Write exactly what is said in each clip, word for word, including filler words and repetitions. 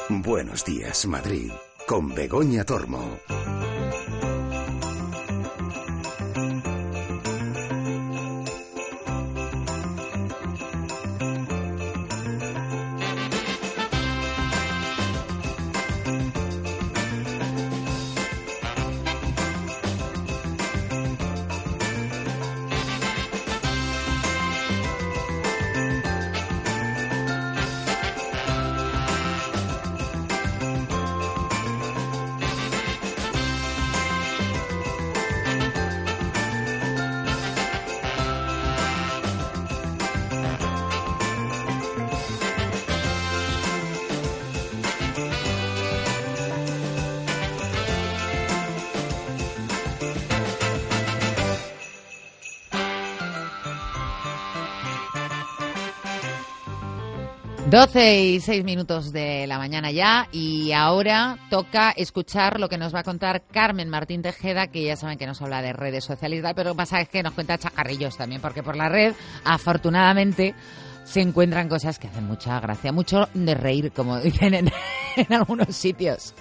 Buenos días, Madrid, con Begoña Tormo. doce y seis minutos de la mañana ya, y ahora toca escuchar lo que nos va a contar Carmen Martín Tejeda, que ya saben que nos habla de redes sociales, pero lo que pasa es que nos cuenta chacarrillos también, porque por la red, afortunadamente, se encuentran cosas que hacen mucha gracia, mucho de reír, como dicen en, en algunos sitios.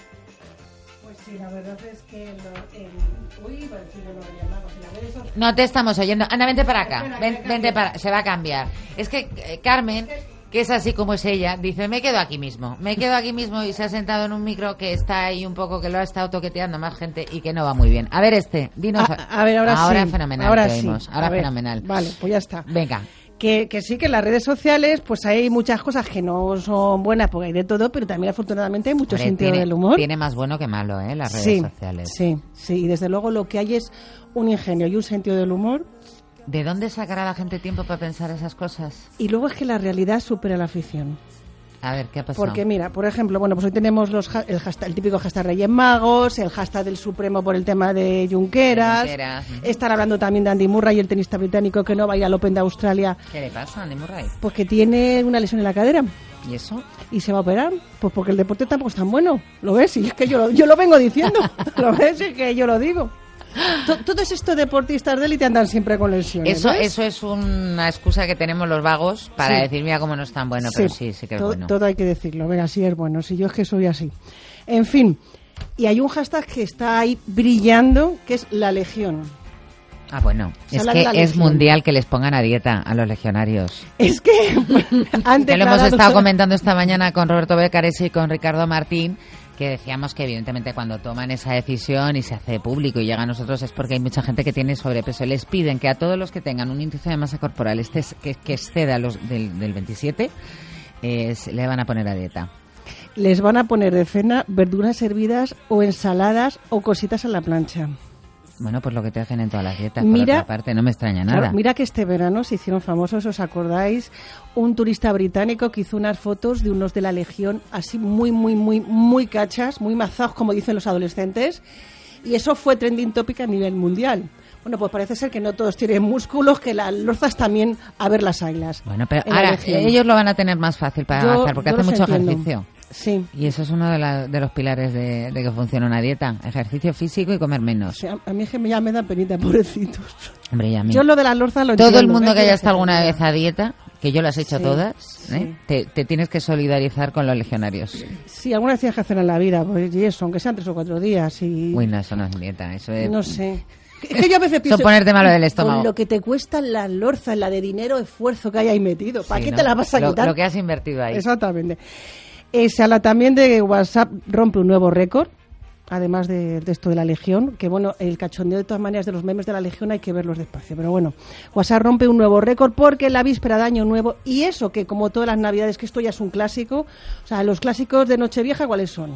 Pues sí, la verdad es que... Lo, el, uy, iba a decir lo de Magos, y las redes sociales... No te estamos oyendo. Ana, vente para acá. Espera, Ven, vente para... Se va a cambiar. Es que eh, Carmen... que es así como es ella, dice, me quedo aquí mismo, me quedo aquí mismo, y se ha sentado en un micro que está ahí un poco, que lo ha estado toqueteando más gente y que no va muy bien. A ver este, dinos. A, a ver, ahora, ahora sí. fenomenal, ahora te sí. oímos, ahora A ver, fenomenal. Vale, pues ya está. Venga. Que, que sí, que en las redes sociales pues hay muchas cosas que no son buenas, porque hay de todo, pero también afortunadamente hay mucho Hombre, sentido tiene, del humor. Tiene más bueno que malo, ¿eh? Las redes sí, sociales. Sí, sí, y desde luego lo que hay es un ingenio y un sentido del humor. ¿De dónde sacará la gente tiempo para pensar esas cosas? Y luego es que la realidad supera la ficción. A ver, ¿qué ha pasado? Porque mira, por ejemplo, bueno, pues hoy tenemos los, el, hashtag, el típico hashtag Reyes Magos, el hashtag del Supremo por el tema de Junqueras, Junqueras. Están hablando también de Andy Murray, el tenista británico que no va a ir al Open de Australia. ¿Qué le pasa a Andy Murray? Pues que tiene una lesión en la cadera. ¿Y eso? ¿Y se va a operar? Pues porque el deporte tampoco es tan bueno. ¿Lo ves? Y es que yo lo, yo lo vengo diciendo. ¿Lo ves? Es que yo lo digo. Todos estos deportistas de élite andan siempre con lesiones. Eso, ¿ves? eso es una excusa que tenemos los vagos para Sí. decir, mira cómo no es tan bueno, Sí, pero sí, sí que es todo, bueno. todo hay que decirlo. Venga, sí es bueno. Si yo es que soy así. En fin. Y hay un hashtag que está ahí brillando, que es la Legión. Ah, bueno, Se es habla que de la es Legión. mundial que les pongan a dieta a los legionarios. Es que han Que lo hemos declarado- estado comentando esta mañana con Roberto Becares y con Ricardo Martín, que decíamos que evidentemente cuando toman esa decisión y se hace público y llega a nosotros es porque hay mucha gente que tiene sobrepeso. Les piden que a todos los que tengan un índice de masa corporal este, que, que exceda los del, del veintisiete, eh, se le van a poner a dieta. Les van a poner de cena verduras hervidas o ensaladas o cositas a la plancha. Bueno, pues lo que te hacen en todas las dietas, Mira- por otra parte, no me extraña nada. Claro, mira que este verano se hicieron famosos, ¿os acordáis? Un turista británico que hizo unas fotos de unos de la Legión así muy, muy, muy, muy cachas, muy mazados, como dicen los adolescentes, y eso fue trending topic a nivel mundial. Bueno, pues parece ser que no todos tienen músculos, que las lorzas también a ver las águilas. Bueno, pero en la ahora Legión. ellos lo van a tener más fácil para Yo- hacer, porque yo hacen los mucho entiendo. ejercicio. Sí. Y eso es uno de, la- de los pilares de, de que funcione una dieta. Ejercicio físico y comer O menos. sea, a mí es que me- ya me da penita, pobrecitos. Hombre, y a mí. Yo lo de las lorzas lo Todo entiendo. el mundo ¿eh? que haya Pero estado alguna que- vez a dieta, que yo las he hecho Sí, todas, sí. ¿eh? te, te tienes que solidarizar con los legionarios. Sí, alguna vez tienes que hacer en la vida, pues, y eso, aunque sean tres o cuatro días. Y... Uy, no, eso no es dieta. Eso es... No sé. Es que yo a veces pienso... ponerte malo del estómago. Con lo que te cuestan las lorzas, la de dinero, esfuerzo que hay ahí metido. ¿Para Sí, qué ¿no? te la vas a Lo- quitar? Lo que has invertido ahí. Exactamente. Eh, se habla también de que WhatsApp rompe un nuevo récord, además de, de esto de la Legión, que bueno, el cachondeo de todas maneras de los memes de la Legión hay que verlos despacio, pero bueno, WhatsApp rompe un nuevo récord porque en la víspera de Año Nuevo, y eso que como todas las Navidades, que esto ya es un clásico, o sea, los clásicos de Nochevieja, ¿cuáles son?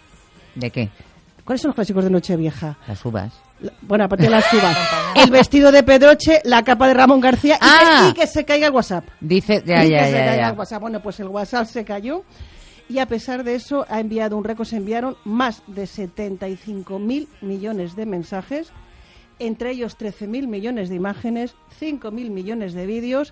¿De qué? ¿Cuáles son los clásicos de Nochevieja? Las uvas. La- Bueno, aparte de las uvas, el vestido de Pedroche, la capa de Ramón García y, Ah. que, y que se caiga el WhatsApp. Dice, ya, Y ya, que se ya, caiga ya. el WhatsApp. Bueno, pues el WhatsApp se cayó y a pesar de eso ha enviado un récord, se enviaron más de setenta y cinco mil millones de mensajes, entre ellos trece mil millones de imágenes, cinco mil millones de vídeos,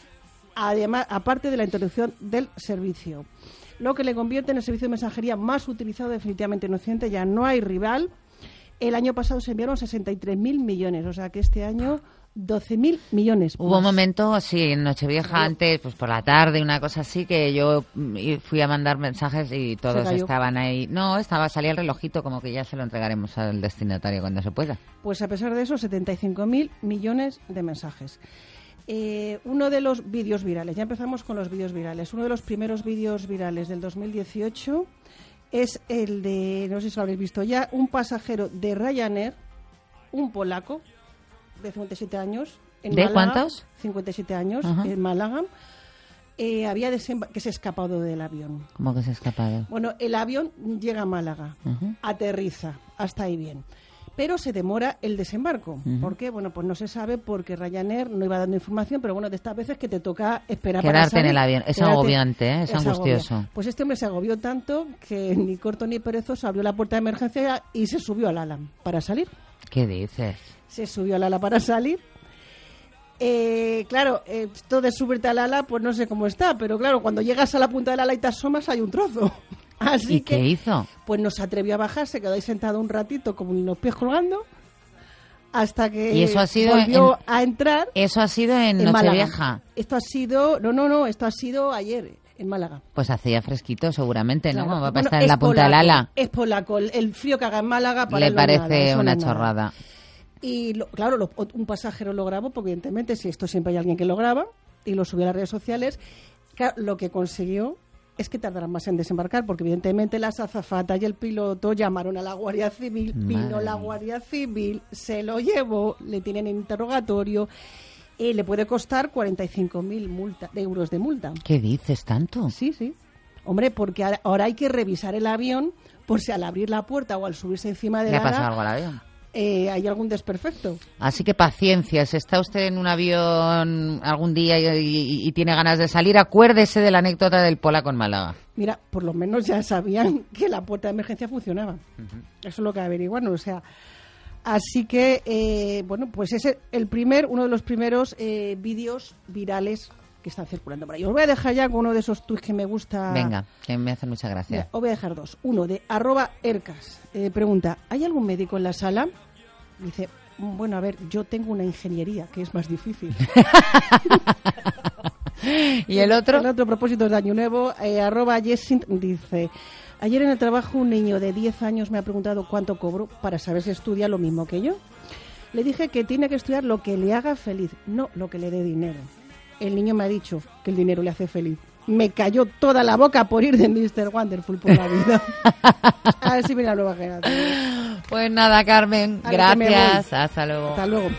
además, aparte de la introducción del servicio. Lo que le convierte en el servicio de mensajería más utilizado definitivamente en Occidente, ya no hay rival. El año pasado se enviaron sesenta y tres mil millones, o sea que este año doce mil millones. Hubo más. un momento, sí, en Nochevieja, antes, pues por la tarde, una cosa así, que yo fui a mandar mensajes y todos estaban ahí. No, estaba salía el relojito, como que ya se lo entregaremos al destinatario cuando se pueda. Pues a pesar de eso, setenta y cinco mil millones de mensajes. Eh, uno de los vídeos virales, ya empezamos con los vídeos virales. Uno de los primeros vídeos virales del dos mil dieciocho es el de, no sé si lo habréis visto ya, un pasajero de Ryanair, un polaco, de cincuenta y siete años. En ¿De Málaga, cuántos? cincuenta y siete años, Ajá. en Málaga, eh, había desemba- que se ha escapado del avión. ¿Cómo que se ha escapado? Bueno, el avión llega a Málaga, Uh-huh. aterriza, hasta ahí bien. Pero se demora el desembarco. Uh-huh. ¿Por qué? Bueno, pues no se sabe porque Ryanair no iba dando información, pero bueno, de estas veces que te toca esperar Quedarte para salir. en el avión. Es Quedarte- agobiante, ¿eh? Es, es angustioso. agobia. Pues este hombre se agobió tanto que ni corto ni perezoso abrió la puerta de emergencia y se subió al ala para salir. ¿Qué dices? Se subió al ala para salir. Eh, claro, eh, esto de subirte al ala, pues no sé cómo está, pero claro, cuando llegas a la punta del ala y te asomas hay un trozo. Así ¿Y que, qué hizo? pues no se atrevió a bajar, se quedó ahí sentado un ratito con los pies colgando hasta que ¿Y eso ha sido volvió en- a entrar Eso ha sido en, en Málaga. Nochevieja. Esto ha sido, no, no, no, esto ha sido ayer en Málaga. Pues hacía fresquito seguramente, ¿no? Claro. Como va a Bueno, estar en es la punta del polaco, ala. Es polaco, el, el frío que haga en Málaga para Le él no es nada, parece eso no una es nada. chorrada. Y lo- claro, lo- un pasajero lo grabó, porque evidentemente si esto siempre hay alguien que lo graba, y lo subió a las redes sociales. Claro, lo que consiguió es que tardaran más en desembarcar, porque evidentemente las azafatas y el piloto llamaron a la Guardia Civil, vino Madre la mía. Guardia Civil, se lo llevó, le tienen en interrogatorio, y le puede costar cuarenta y cinco mil multa, de euros de multa. ¿Qué dices tanto? Sí, sí. Hombre, porque ahora- ahora hay que revisar el avión por si al abrir la puerta o al subirse encima de ¿Le ha la pasado ala, algo al avión? eh, hay algún desperfecto. Así que paciencia, si está usted en un avión algún día y, y- y tiene ganas de salir, acuérdese de la anécdota del polaco en Málaga. Mira, por lo menos ya sabían que la puerta de emergencia funcionaba. Eso es lo que averiguaron, o sea. Así que, eh, bueno, pues es el primer, uno de los primeros eh, vídeos virales que están circulando por ahí. Os voy a dejar ya con uno de esos tweets que me gusta. Venga, que me hace mucha gracia. Mira, os voy a dejar dos. Uno de arroba ercas. Eh, pregunta, ¿hay algún médico en la sala? Dice, bueno, a ver, yo tengo una ingeniería, que es más difícil. ¿Y el otro? El otro propósito de Año Nuevo, eh, arroba Jessint dice, ayer en el trabajo un niño de diez años me ha preguntado cuánto cobro para saber si estudia lo mismo que yo. Le dije que tiene que estudiar lo que le haga feliz, no lo que le dé dinero. El niño me ha dicho que el dinero le hace feliz. Me cayó toda la boca por ir de mister Wonderful por la vida. A ver si viene la nueva generación. Pues nada, Carmen, A ver, que me gracias. voy. Hasta luego. Hasta luego.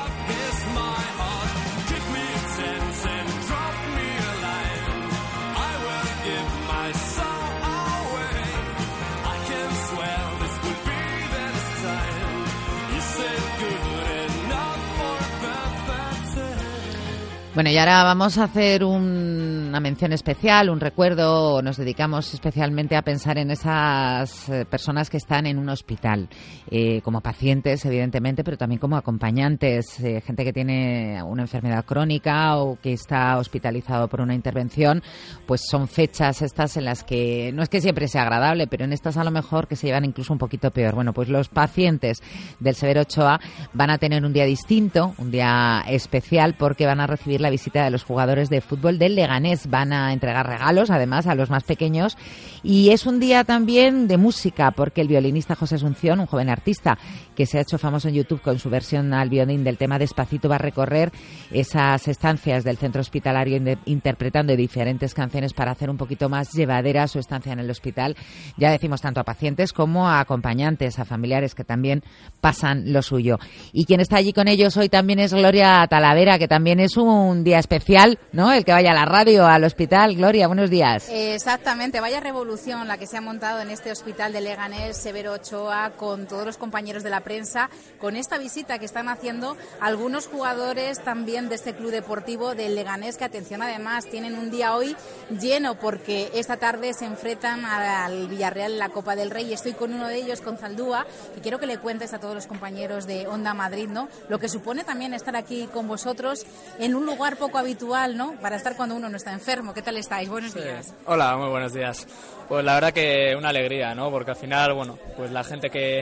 Bueno, y ahora vamos a hacer un- una mención especial, un recuerdo. Nos dedicamos especialmente a pensar en esas eh, personas que están en un hospital, eh, como pacientes, evidentemente, pero también como acompañantes, eh, gente que tiene una enfermedad crónica o que está hospitalizado por una intervención. Pues son fechas estas en las que no es que siempre sea agradable, pero en estas a lo mejor que se llevan incluso un poquito peor. Bueno, pues los pacientes del Severo Ochoa van a tener un día distinto, un día especial, porque van a recibir la visita de los jugadores de fútbol del Leganés. Van a entregar regalos, además, a los más pequeños. Y es un día también de música, porque el violinista José Asunción, un joven artista que se ha hecho famoso en YouTube con su versión al violín del tema Despacito, va a recorrer esas estancias del centro hospitalario in- interpretando diferentes canciones para hacer un poquito más llevadera su estancia en el hospital. Ya decimos tanto a pacientes como a acompañantes, a familiares que también pasan lo suyo. Y quien está allí con ellos hoy también es Gloria Talavera, que también es un día especial, ¿no? El que vaya a la radio, al hospital. Gloria, buenos días. Exactamente, vaya revolución la que se ha montado en este hospital de Leganés, Severo Ochoa, con todos los compañeros de la prensa, con esta visita que están haciendo algunos jugadores también de este club deportivo del Leganés, que atención, además tienen un día hoy lleno porque esta tarde se enfrentan al Villarreal en la Copa del Rey. Estoy con uno de ellos, con Zaldúa, y quiero que le cuentes a todos los compañeros de Onda Madrid, ¿no?, lo que supone también estar aquí con vosotros en un lugar poco habitual, ¿no?, para estar cuando uno no está enfermo. ¿Qué tal estáis? Buenos Sí. días. Hola, muy buenos días. Pues la verdad que una alegría, ¿no? Porque al final, bueno, pues la gente que,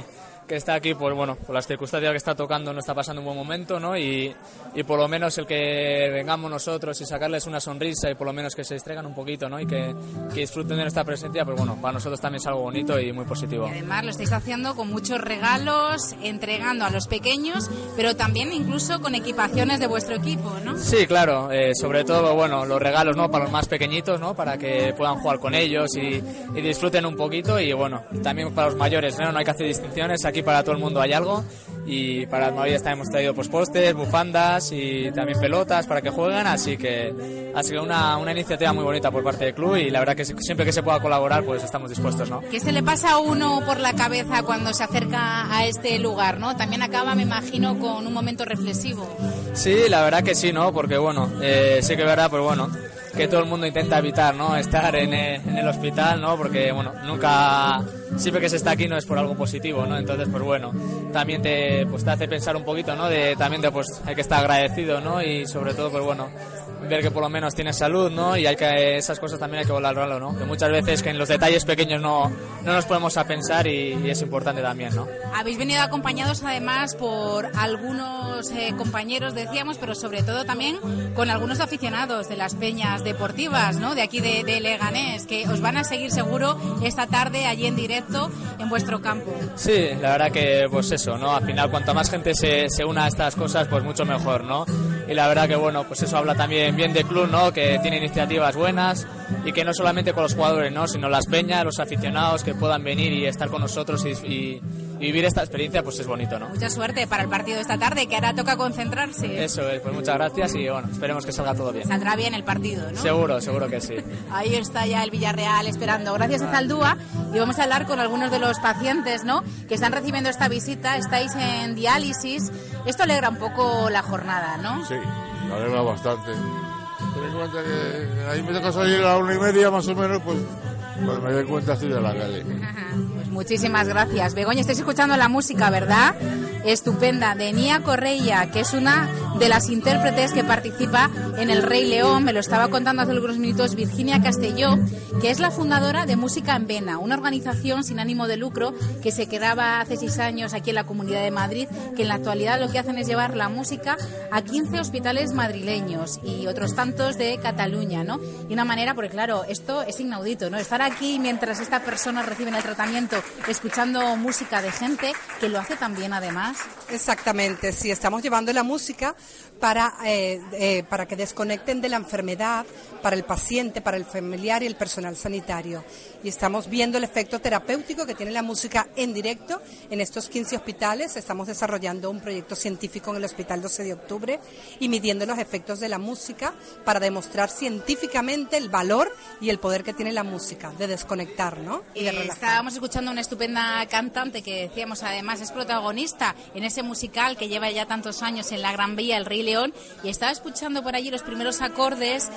que está aquí, pues bueno, por las circunstancias que está tocando no está pasando un buen momento, ¿no? Y, y por lo menos el que vengamos nosotros y sacarles una sonrisa y por lo menos que se distraigan un poquito, ¿no? Y que, que disfruten de nuestra presencia, pues bueno, para nosotros también es algo bonito y muy positivo. Y además lo estáis haciendo con muchos regalos, entregando a los pequeños, pero también incluso con equipaciones de vuestro equipo, ¿no? Sí, claro, eh, sobre todo, bueno, los regalos, ¿no? Para los más pequeñitos, ¿no? Para que puedan jugar con ellos y, y disfruten un poquito y bueno, también para los mayores, ¿no? No hay que hacer distinciones, aquí para todo el mundo hay algo y para las mayores también hemos traído pues postes, bufandas y también pelotas para que jueguen, así que ha sido una, una iniciativa muy bonita por parte del club y la verdad que siempre que se pueda colaborar pues estamos dispuestos, ¿no? ¿Qué se le pasa a uno por la cabeza cuando se acerca a este lugar, ¿no? También acaba, me imagino, con un momento reflexivo. Sí, la verdad que sí, ¿no? Porque bueno, eh, sí que es verdad, pues bueno, que todo el mundo intenta evitar, ¿no? Estar en el, en el hospital, ¿no? Porque bueno, nunca, siempre que se está aquí no es por algo positivo, ¿no? Entonces, pues bueno, también te, pues te hace pensar un poquito, ¿no? De, también de, pues hay que estar agradecido, ¿no? Y sobre todo, pues bueno, ver que por lo menos tienes salud, ¿no? Y hay que, esas cosas también hay que valorarlo, ¿no? Que muchas veces que en los detalles pequeños no, no nos ponemos a pensar y, y es importante también, ¿no? Habéis venido acompañados además por algunos eh, compañeros, decíamos, pero sobre todo también con algunos aficionados de las peñas deportivas, ¿no? De aquí de, de Leganés, que os van a seguir seguro esta tarde allí en directo en vuestro campo. Sí, la verdad que pues eso, ¿no? Al final cuanto más gente se, se una a estas cosas, pues mucho mejor, ¿no? Y la verdad que bueno, pues eso habla también bien del club, ¿no? Que tiene iniciativas buenas y que no solamente con los jugadores, ¿no? Sino las peñas, los aficionados que puedan venir y estar con nosotros y, y, y vivir esta experiencia, pues es bonito, ¿no? Mucha suerte para el partido de esta tarde, que ahora toca concentrarse. Eso es, pues muchas gracias y bueno, esperemos que salga todo bien. Saldrá bien el partido, ¿no? Seguro, seguro que sí. Ahí está ya el Villarreal esperando. Gracias a Zaldúa y vamos a hablar con algunos de los pacientes, ¿no? Que están recibiendo esta visita. Estáis en diálisis. Esto alegra un poco la jornada, ¿no? Sí, me alegra bastante. Ten en cuenta que ahí me toca salir a la una y media más o menos, pues, pues me doy cuenta estoy de la calle. Ajá, pues muchísimas gracias. Begoña, estáis escuchando la música, ¿verdad? Estupenda, de Nia Correia, que es una de las intérpretes que participa en El Rey León. Me lo estaba contando hace algunos minutos Virginia Castelló, que es la fundadora de Música en Vena, una organización sin ánimo de lucro que se creaba hace seis años aquí en la Comunidad de Madrid, que en la actualidad lo que hacen es llevar la música a quince hospitales madrileños y otros tantos de Cataluña, ¿no? Y una manera, porque claro, esto es inaudito, ¿no? Estar aquí mientras estas personas reciben el tratamiento, escuchando música de gente que lo hace también además. Exactamente, sí, estamos llevando la música para, eh, eh, para que desconecten de la enfermedad, para el paciente, para el familiar y el personal sanitario. Y estamos viendo el efecto terapéutico que tiene la música en directo en estos quince hospitales. Estamos desarrollando un proyecto científico en el Hospital doce de octubre y midiendo los efectos de la música para demostrar científicamente el valor y el poder que tiene la música de desconectar, ¿no? Y de eh, relajar. Estábamos escuchando a una estupenda cantante que decíamos además es protagonista en ese musical que lleva ya tantos años en la Gran Vía, El Rey León, y estaba escuchando por allí los primeros acordes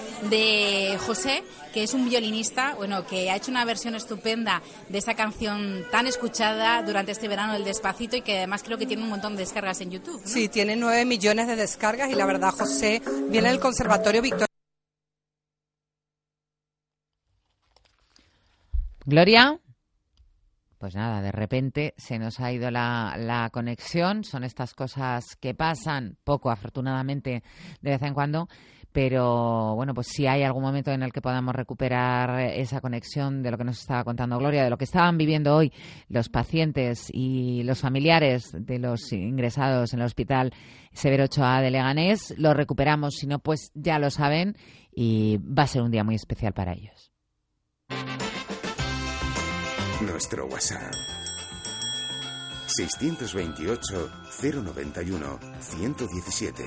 de José, que es un violinista, bueno, que ha hecho una versión estupenda de esa canción tan escuchada durante este verano, El Despacito, y que además creo que tiene un montón de descargas en YouTube, ¿no? Sí, tiene nueve millones de descargas y la verdad, José viene del Conservatorio Victoria. Gloria. Pues nada, de repente se nos ha ido la, la conexión. Son estas cosas que pasan poco, afortunadamente, de vez en cuando. Pero bueno, pues si hay algún momento en el que podamos recuperar esa conexión de lo que nos estaba contando Gloria, de lo que estaban viviendo hoy los pacientes y los familiares de los ingresados en el Hospital Severo Ochoa de Leganés, lo recuperamos. Si no, pues ya lo saben y va a ser un día muy especial para ellos. Nuestro WhatsApp seiscientos veintiocho, cero noventa y uno, ciento diecisiete.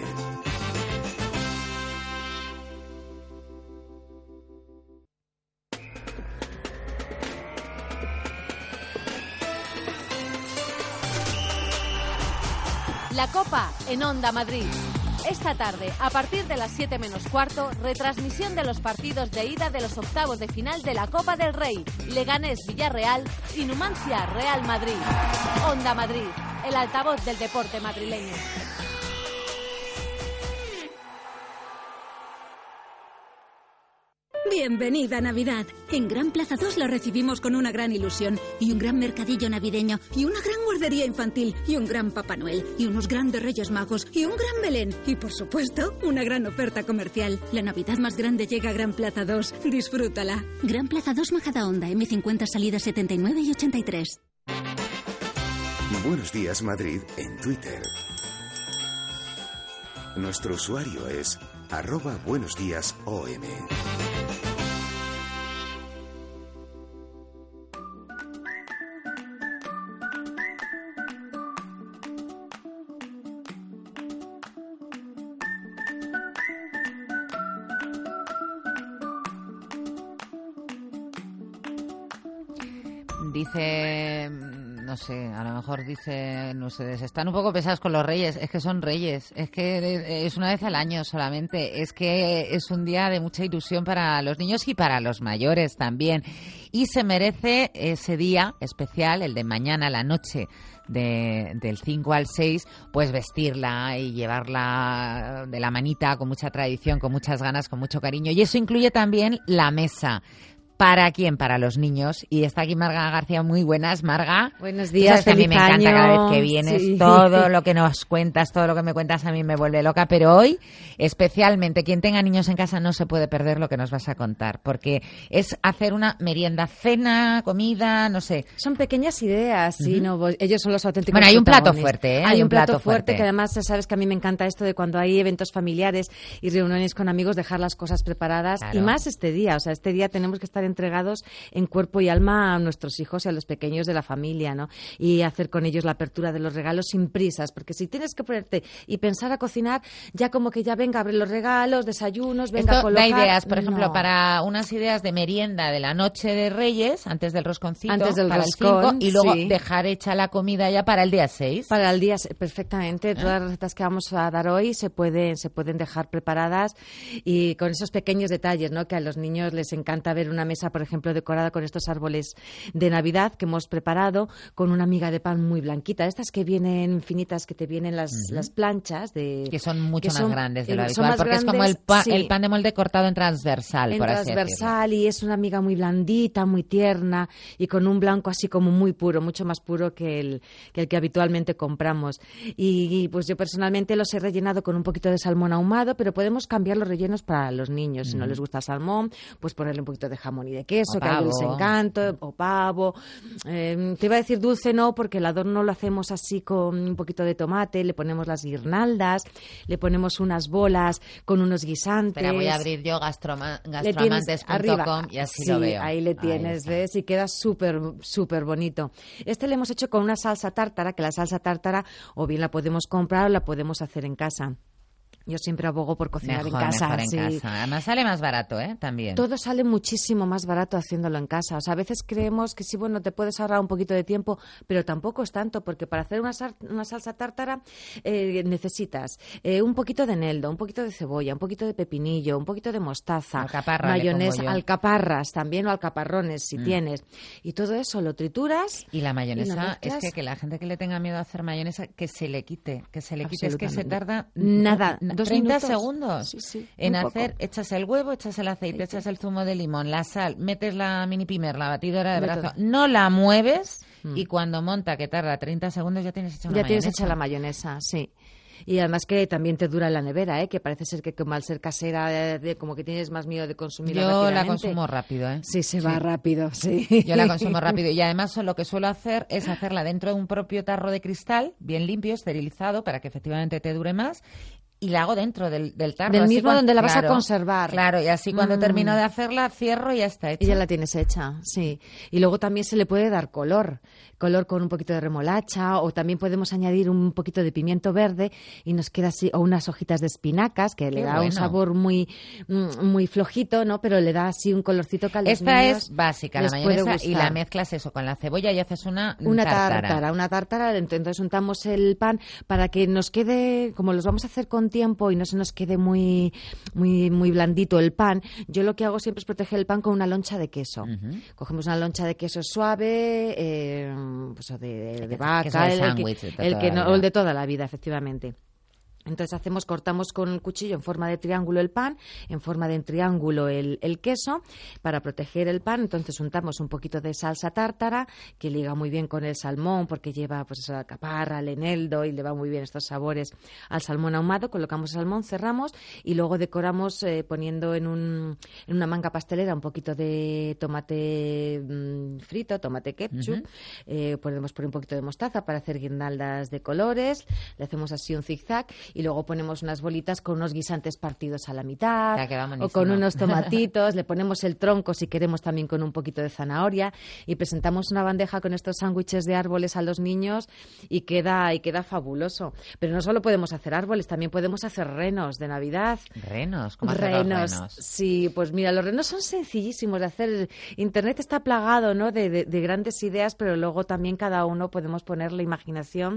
La Copa en Onda Madrid. Esta tarde, a partir de las siete menos cuarto, retransmisión de los partidos de ida de los octavos de final de la Copa del Rey, Leganés Villarreal y Numancia Real Madrid. Onda Madrid, el altavoz del deporte madrileño. Bienvenida Navidad. En Gran Plaza dos la recibimos con una gran ilusión y un gran mercadillo navideño y una gran guardería infantil y un gran Papá Noel y unos grandes Reyes Magos y un gran Belén y, por supuesto, una gran oferta comercial. La Navidad más grande llega a Gran Plaza dos. Disfrútala. Gran Plaza dos Majadahonda, eme cincuenta, salidas setenta y nueve y ochenta y tres. Buenos días Madrid en Twitter. Nuestro usuario es arroba buenos días O M. Dice, no sé, a lo mejor dice, no sé, están un poco pesados con los reyes. Es que son reyes, es que es una vez al año solamente. Es que es un día de mucha ilusión para los niños y para los mayores también. Y se merece ese día especial, el de mañana, la noche de, del cinco al seis, pues vestirla y llevarla de la manita con mucha tradición, con muchas ganas, con mucho cariño. Y eso incluye también la mesa. ¿Para quién? Para los niños. Y está aquí Marga García. Muy buenas, Marga. Buenos días, sabes que a mí me encanta año. cada vez que vienes. Sí. Todo lo que nos cuentas, todo lo que me cuentas a mí me vuelve loca. Pero hoy, especialmente, quien tenga niños en casa no se puede perder lo que nos vas a contar. Porque es hacer una merienda, cena, comida, no sé. Son pequeñas ideas. Uh-huh. Sí, no, ellos son los auténticos Bueno, hay un plato protagonistas. fuerte, ¿eh? Hay, hay un plato, plato fuerte, fuerte que además sabes que a mí me encanta esto de cuando hay eventos familiares y reuniones con amigos, dejar las cosas preparadas. Claro. Y más este día. O sea, este día tenemos que estar entregados en cuerpo y alma a nuestros hijos y a los pequeños de la familia, ¿no? Y hacer con ellos la apertura de los regalos sin prisas, porque si tienes que ponerte y pensar a cocinar, ya como que ya venga, abre los regalos, desayunos, venga Esto a colocar. Da ideas, por ejemplo, no. para unas ideas de merienda de la noche de Reyes, antes del rosconcito, antes del para roscón, el cinco, y luego sí. dejar hecha la comida ya para el día seis. Para el día perfectamente. ¿Eh? Todas las recetas que vamos a dar hoy se pueden, se pueden dejar preparadas y con esos pequeños detalles, ¿no? Que a los niños les encanta ver una mesa, por ejemplo, decorada con estos árboles de Navidad que hemos preparado con una miga de pan muy blanquita, estas que vienen finitas, que te vienen las, uh-huh. las planchas de que son mucho que más son, grandes de lo eh, habitual, porque grandes, es como el, pa, sí. el pan de molde cortado en transversal, en por así transversal decirlo. Y es una miga muy blandita, muy tierna y con un blanco así como muy puro, mucho más puro que el que, el que habitualmente compramos. Y, y pues yo personalmente los he rellenado con un poquito de salmón ahumado, pero podemos cambiar los rellenos para los niños. Uh-huh. Si no les gusta el salmón, pues ponerle un poquito de jamón y de queso, o que a ellos les encanta, o pavo. Eh, te iba a decir dulce no, porque el adorno lo hacemos así con un poquito de tomate, le ponemos las guirnaldas, le ponemos unas bolas con unos guisantes. Pero voy a abrir yo gastroma, gastroamantes punto com y así sí, lo veo. Ahí le tienes, ahí ¿ves? Y queda súper, súper bonito. Este le hemos hecho con una salsa tártara, que la salsa tártara o bien la podemos comprar o la podemos hacer en casa. Yo siempre abogo por cocinar mejor, en casa. Mejor en sí. casa. Además sale más barato, ¿eh? También. Todo sale muchísimo más barato haciéndolo en casa. O sea, a veces creemos que sí, bueno, te puedes ahorrar un poquito de tiempo, pero tampoco es tanto, porque para hacer una, sal, una salsa tártara eh, necesitas eh, un poquito de eneldo, un poquito de cebolla, un poquito de pepinillo, un poquito de mostaza, Alcaparra, mayonesa, alcaparras también o alcaparrones si mm. tienes. Y todo eso lo trituras. Y la mayonesa, y es que, que la gente que le tenga miedo a hacer mayonesa, que se le quite, que se le quite. Es que se tarda nada. Dos treinta segundos sí, sí, en hacer, poco. Echas el huevo, echas el aceite, sí, echas el zumo de limón, la sal, metes la mini pimer, la batidora de brazo, todo. No la mueves mm. y cuando monta, que tarda treinta segundos, ya tienes hecha una ya mayonesa. Ya tienes hecha la mayonesa, sí. Y además que también te dura en la nevera, ¿eh? Que parece ser que como al ser casera, de, de, como que tienes más miedo de consumirla Yo rápidamente. la consumo rápido, ¿eh? Sí, se sí. va rápido, sí. Yo la consumo rápido. Y además lo que suelo hacer es hacerla dentro de un propio tarro de cristal, bien limpio, esterilizado, para que efectivamente te dure más. Y la hago dentro del, del tarro. Del así mismo cuando, donde la claro, vas a conservar. Claro, y así cuando mm. termino de hacerla, cierro y ya está hecha. Y ya la tienes hecha, sí. Y luego también se le puede dar color. Color con un poquito de remolacha, o también podemos añadir un poquito de pimiento verde y nos queda así, o unas hojitas de espinacas, que Qué le da bueno. un sabor muy muy flojito, ¿no? Pero le da así un colorcito que a los Esta niños es básica, la mayonesa, y la mezclas eso con la cebolla y haces una Una tártara. tártara, una tártara. Entonces untamos el pan para que nos quede, como los vamos a hacer con tiempo y no se nos quede muy muy muy blandito el pan, yo lo que hago siempre es proteger el pan con una loncha de queso. Uh-huh. Cogemos una loncha de queso suave, eh, pues de, de, de vaca, de el, el, que, de el que no, o el de toda la vida, efectivamente. Entonces hacemos, cortamos con el cuchillo en forma de triángulo el pan, en forma de triángulo el, el queso, para proteger el pan. Entonces untamos un poquito de salsa tártara, que liga muy bien con el salmón, porque lleva pues eso, alcaparra, el eneldo, y le va muy bien estos sabores al salmón ahumado. Colocamos el salmón, cerramos y luego decoramos eh, poniendo en, un, en una manga pastelera un poquito de tomate mmm, frito, tomate ketchup. Uh-huh. eh, podemos poner un poquito de mostaza para hacer guirnaldas de colores. Le hacemos así un zigzag. Y luego ponemos unas bolitas con unos guisantes partidos a la mitad, o con unos tomatitos, le ponemos el tronco si queremos también con un poquito de zanahoria, y presentamos una bandeja con estos sándwiches de árboles a los niños y queda, y queda fabuloso. Pero no solo podemos hacer árboles, también podemos hacer renos de Navidad. ¿Renos? ¿Cómo hacer renos? Los renos? Sí, pues mira, los renos son sencillísimos de hacer. Internet está plagado, ¿no?, de, de, de grandes ideas, pero luego también cada uno podemos poner la imaginación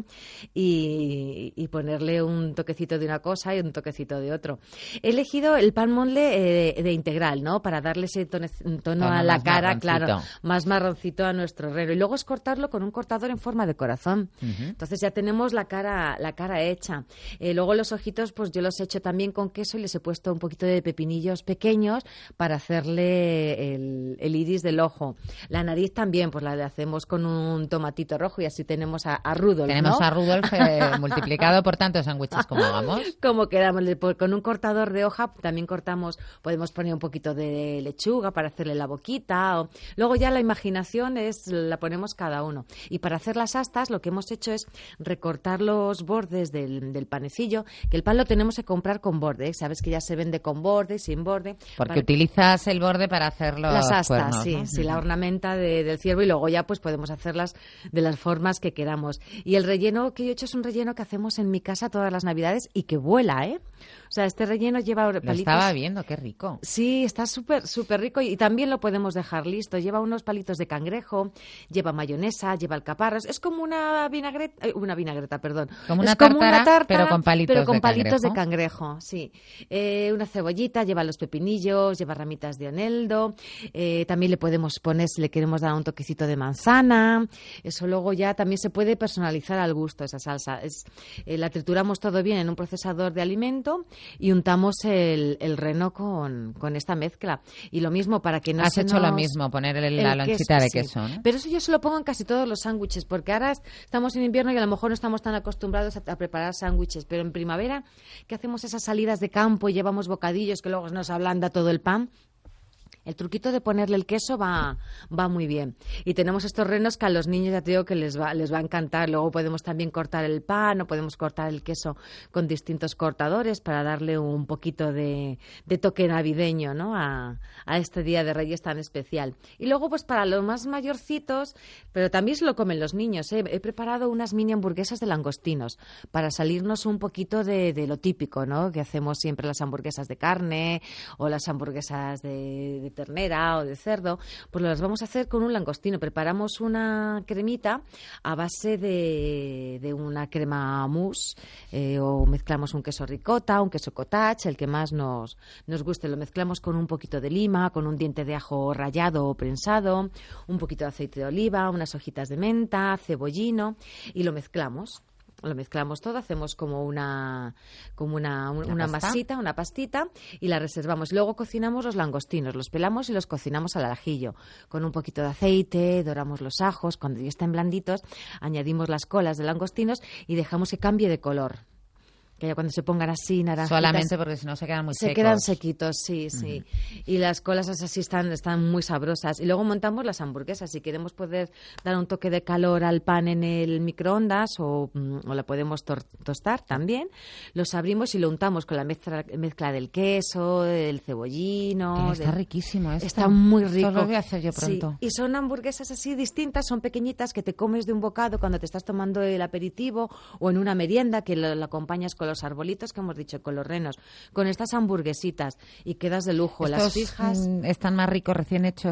y, y ponerle un toquecito de una cosa y un toquecito de otro. He elegido el pan molde eh, de integral, ¿no?, para darle ese tono, tono, tono a la cara, marroncito. Claro, más marroncito a nuestro reno. Y luego es cortarlo con un cortador en forma de corazón. Uh-huh. Entonces ya tenemos la cara, la cara hecha. Eh, luego los ojitos, pues yo los he hecho también con queso y les he puesto un poquito de pepinillos pequeños para hacerle el, el iris del ojo. La nariz también, pues la hacemos con un tomatito rojo y así tenemos a, a Rudolf, Tenemos ¿no? a Rudolf eh, multiplicado por tantos sándwiches como hagamos. Como queramos, con un cortador de hoja también cortamos, podemos poner un poquito de lechuga para hacerle la boquita. O... Luego ya la imaginación es la ponemos cada uno. Y para hacer las astas lo que hemos hecho es recortar los bordes del, del panecillo, que el pan lo tenemos que comprar con borde, ¿eh? Sabes que ya se vende con borde, sin borde. Porque para... utilizas el borde para hacer los las astas, cuernos, sí, ¿no? sí, la ornamenta de, del ciervo, y luego ya pues podemos hacerlas de las formas que queramos. Y el relleno que yo he hecho es un relleno que hacemos en mi casa todas las Navidades y que vuela, ¿eh? O sea, este relleno lleva palitos... Lo estaba viendo, qué rico. Sí, está súper, súper rico y también lo podemos dejar listo. Lleva unos palitos de cangrejo, lleva mayonesa, lleva alcaparras. Es como una vinagreta, eh, una vinagreta, perdón. Como una, es como tártara, una tártara, pero con palitos, pero con de, palitos cangrejo. de cangrejo. Sí. Eh, una cebollita, lleva los pepinillos, lleva ramitas de eneldo. Eh, también le podemos poner, si le queremos dar un toquecito de manzana. Eso luego ya también se puede personalizar al gusto, esa salsa. Es, eh, la trituramos todo bien en un procesador de alimento y untamos el, el reno con, con esta mezcla. Y lo mismo para que no Has se hecho nos... lo mismo, poner el, la el lonchita queso, de sí. queso, ¿no? Pero eso yo se lo pongo en casi todos los sándwiches, porque ahora estamos en invierno y a lo mejor no estamos tan acostumbrados a, a preparar sándwiches, pero en primavera, que hacemos esas salidas de campo y llevamos bocadillos que luego nos ablanda todo el pan. El truquito de ponerle el queso va, va muy bien. Y tenemos estos renos que a los niños ya te digo que les va, les va a encantar. Luego podemos también cortar el pan o podemos cortar el queso con distintos cortadores para darle un poquito de, de toque navideño, ¿no?, a, a este Día de Reyes tan especial. Y luego, pues para los más mayorcitos, pero también se lo comen los niños, ¿eh? He preparado unas mini hamburguesas de langostinos para salirnos un poquito de, de lo típico, ¿no?, que hacemos siempre las hamburguesas de carne o las hamburguesas de, de ternera o de cerdo. Pues las vamos a hacer con un langostino. Preparamos una cremita a base de, de una crema mousse, eh, o mezclamos un queso ricota, un queso cottage, el que más nos, nos guste. Lo mezclamos con un poquito de lima, con un diente de ajo rallado o prensado, un poquito de aceite de oliva, unas hojitas de menta, cebollino, y lo mezclamos. Lo mezclamos todo, hacemos como una como una, una, una masita, una pastita, y la reservamos. Luego cocinamos los langostinos, los pelamos y los cocinamos al ajillo. Con un poquito de aceite, doramos los ajos. Cuando ya estén blanditos, añadimos las colas de langostinos y dejamos que cambie de color. Que ya cuando se pongan así naranjitas... Solamente porque si no se quedan muy se secos. Se quedan sequitos, sí, sí. Uh-huh. Y las colas así están, están muy sabrosas. Y luego montamos las hamburguesas. Si queremos poder dar un toque de calor al pan en el microondas o, o la podemos tor- tostar también, los abrimos y lo untamos con la mezcla, mezcla del queso, del cebollino... Está de... riquísimo esto. Está muy rico. Esto lo voy a hacer yo pronto. Sí. Y son hamburguesas así distintas, son pequeñitas que te comes de un bocado cuando te estás tomando el aperitivo o en una merienda que lo, lo acompañas con los arbolitos que hemos dicho, con los renos, con estas hamburguesitas y quedas de lujo. Estos las fijas están más ricos recién hechos.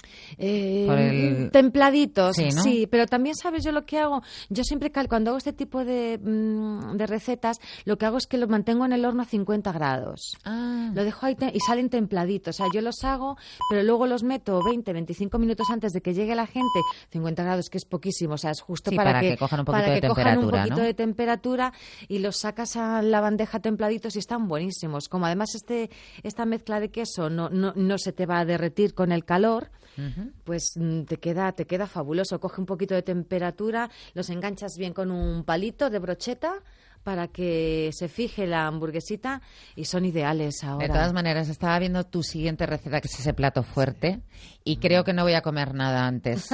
Eh, Por el- Templaditos, Sí, ¿no? sí, pero también sabes yo lo que hago. Yo siempre cal- cuando hago este tipo de, mm, de recetas, lo que hago es que lo mantengo en el horno a cincuenta grados. Ah. Lo dejo ahí te- y salen templaditos. O sea, yo los hago, pero luego los meto veinte, veinticinco minutos antes de que llegue la gente. cincuenta grados, que es poquísimo, o sea, es justo Sí, para, para que cojan un poquito para de que cojan un temperatura, poquito ¿no? de temperatura y los sacas a la bandeja templaditos y están buenísimos. Como además este esta mezcla de queso no, no, no se te va a derretir con el calor, Ujú. pues mm, te queda te queda fabuloso. Coge un poquito de temperatura, los enganchas bien con un palito de brocheta para que se fije la hamburguesita y son ideales ahora. De todas maneras, estaba viendo tu siguiente receta, que es ese plato fuerte, y creo que no voy a comer nada antes.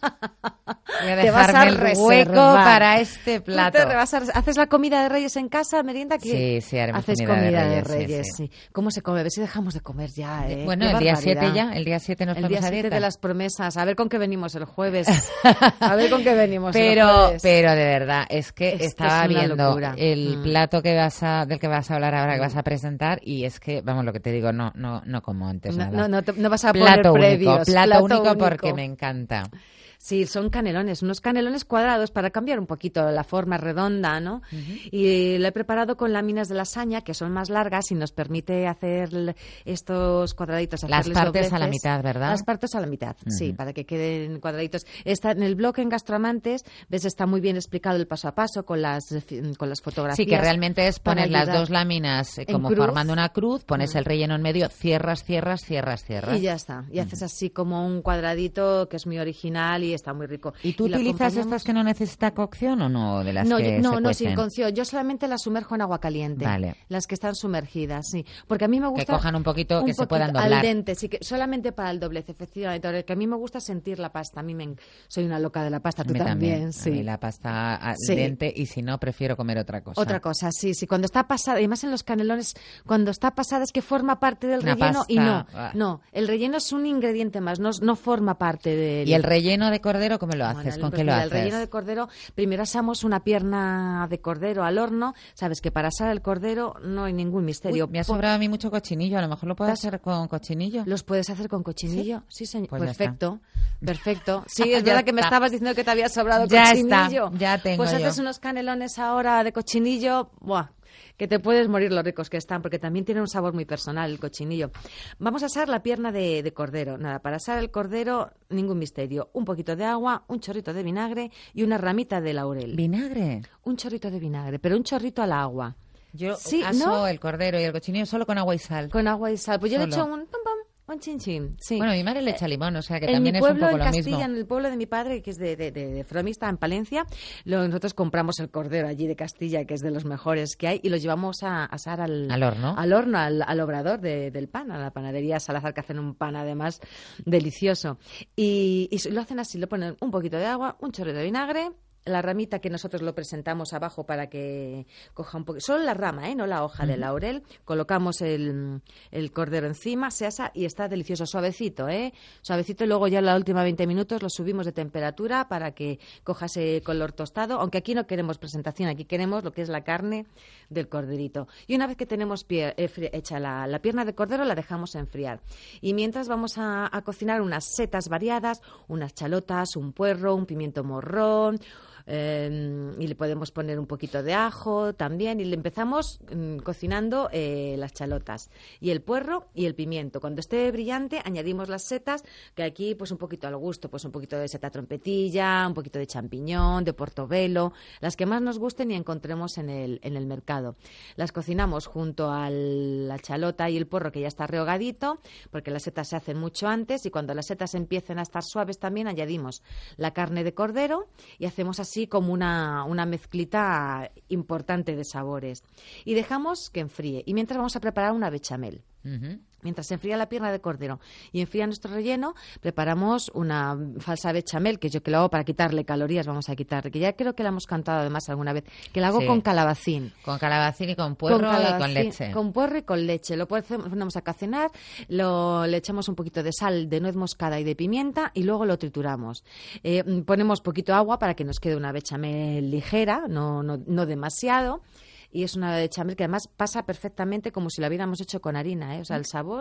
Voy a Te vas a dejarme el hueco reservar. para este Tú plato. te vas a- ¿Haces la comida de Reyes en casa, merienda? ¿Qué? Sí, sí, haremos Haces comida de comida de Reyes, sí, Reyes, sí. sí. ¿Cómo se come? A ver si dejamos de comer ya, ¿eh? Bueno, Qué el día barbaridad. siete ya, el día siete nos El ponemos día a siete dieta. de las promesas. A ver con qué venimos el jueves. A ver con qué venimos el Pero, jueves. pero de verdad, es que Es que estaba es una viendo locura. el Mm. plato que vas a, del que vas a hablar ahora, que vas a presentar, y es que, vamos, lo que te digo, no, no, no como antes No, nada. no, no, te- no vas a plato poner único, previos. plato, único, único. porque me encanta. Sí, son canelones, unos canelones cuadrados para cambiar un poquito la forma redonda, ¿no? Y lo he preparado con láminas de lasaña, que son más largas y nos permite hacer l- estos cuadraditos. Las hacerles partes a la dobleces. mitad, ¿verdad? Las partes a la mitad, sí, Ujú. para que queden cuadraditos. Está en el blog en Gastroamantes, ves, está muy bien explicado el paso a paso con las, eh, fi- con las fotografías. Sí, que realmente es para poner las ayudar. dos láminas eh, En como cruz. formando una cruz, pones Mm. el relleno en medio, cierras, cierras, cierras, cierras. Y ya está. Y haces así como un cuadradito que es muy original y está muy rico. ¿Y tú lo utilizas acompañamos- estas que no necesita cocción o no? De las no, que yo- no, se no, sin cuecen? cocción. Yo solamente las sumerjo en agua caliente. Vale. Las que están sumergidas, sí. Porque a mí me gusta... cojan un poquito, que se poquito puedan doblar. Al dente, sí, que solamente para el doblez, efectivamente. Porque a mí me gusta sentir la pasta. A mí me... en- soy una loca de la pasta, A tú mí también, A sí. mí la pasta al Sí. dente, y si no, prefiero comer otra cosa. Otra cosa, sí, sí. Cuando está pasada, además en los canelones, cuando está pasada es que forma parte del Una relleno y no. pasta, ah. No, el relleno es un ingrediente más, no, no forma parte del... ¿Y el relleno de cordero cómo lo haces? Bueno, el ¿Con qué re- lo mira, haces? El relleno de cordero, primero asamos una pierna de cordero al horno. Sabes que para asar el cordero no hay ningún misterio. Uy, me ha Pon- sobrado a mí mucho cochinillo, a lo mejor lo puedo hacer con cochinillo. ¿Los puedes hacer con cochinillo? Sí, señor. Pues ya perfecto, perfecto. Sí, Ya es verdad que me está. estabas diciendo que te había sobrado Ya está, cochinillo. ya tengo Pues yo. haces unos canelones ahora de cochinillo, ¡buah! Que te puedes morir lo ricos que están, porque también tiene un sabor muy personal el cochinillo. Vamos a asar la pierna de, de cordero. Nada, para asar el cordero, ningún misterio. Un poquito de agua, un chorrito de vinagre y una ramita de laurel. ¿Vinagre? Un chorrito de vinagre, pero un chorrito al agua. Yo Sí, aso ¿no? el cordero y el cochinillo solo con agua y sal. Con agua y sal. Pues yo le Solo. echo un pam, pam, un chin chin. Sí. Bueno, mi madre le echa limón, o sea que en también mi es un pueblo, poco en lo Castilla, mismo. en el pueblo de mi padre, que es de, de, de, de Fromista, en Palencia, lo- nosotros compramos el cordero allí de Castilla, que es de los mejores que hay, y lo llevamos a asar al, Al horno. al horno, al, al obrador de- del pan, a la panadería Salazar, que hacen un pan además delicioso. Y, y lo hacen así, le ponen un poquito de agua, un chorro de vinagre, la ramita que nosotros lo presentamos abajo para que coja un poco, solo la rama, ¿eh? No la hoja de laurel, colocamos el, el cordero encima, se asa y está delicioso, suavecito, ¿eh? Suavecito, y luego ya en la última veinte minutos lo subimos de temperatura para que coja ese color tostado, aunque aquí no queremos presentación, aquí queremos lo que es la carne del corderito. Y una vez que tenemos pie- eh, fri- hecha la, la pierna de cordero, la dejamos enfriar. Y mientras vamos a, a cocinar unas setas variadas, unas chalotas, un puerro, un pimiento morrón, eh, y le podemos poner un poquito de ajo también, y le empezamos mm, cocinando eh, las chalotas y el puerro y el pimiento. Cuando esté brillante añadimos las setas, que aquí pues un poquito al gusto, pues un poquito de seta trompetilla, un poquito de champiñón, de portobelo, las que más nos gusten y encontremos en el, en el mercado. Las cocinamos junto a la chalota y el puerro, que ya está rehogadito, porque las setas se hacen mucho antes, y cuando las setas empiecen a estar suaves también añadimos la carne de cordero y hacemos así como una, una mezclita importante de sabores. Y dejamos que enfríe. Y mientras vamos a preparar una bechamel. Ujú. Mientras se enfría la pierna de cordero y enfría nuestro relleno, preparamos una falsa bechamel, que yo que lo hago para quitarle calorías, vamos a quitarle, que ya creo que la hemos cantado además alguna vez, que la hago Sí. con calabacín. Con calabacín y con puerro y con calabacín, leche. Con puerro y con leche. Lo ponemos a cocinar, lo, le echamos un poquito de sal, de nuez moscada y de pimienta, y luego lo trituramos. Eh, ponemos poquito agua para que nos quede una bechamel ligera, no, no, no demasiado. Y es una bechamel que además pasa perfectamente como si lo hubiéramos hecho con harina, ¿eh? O sea, el sabor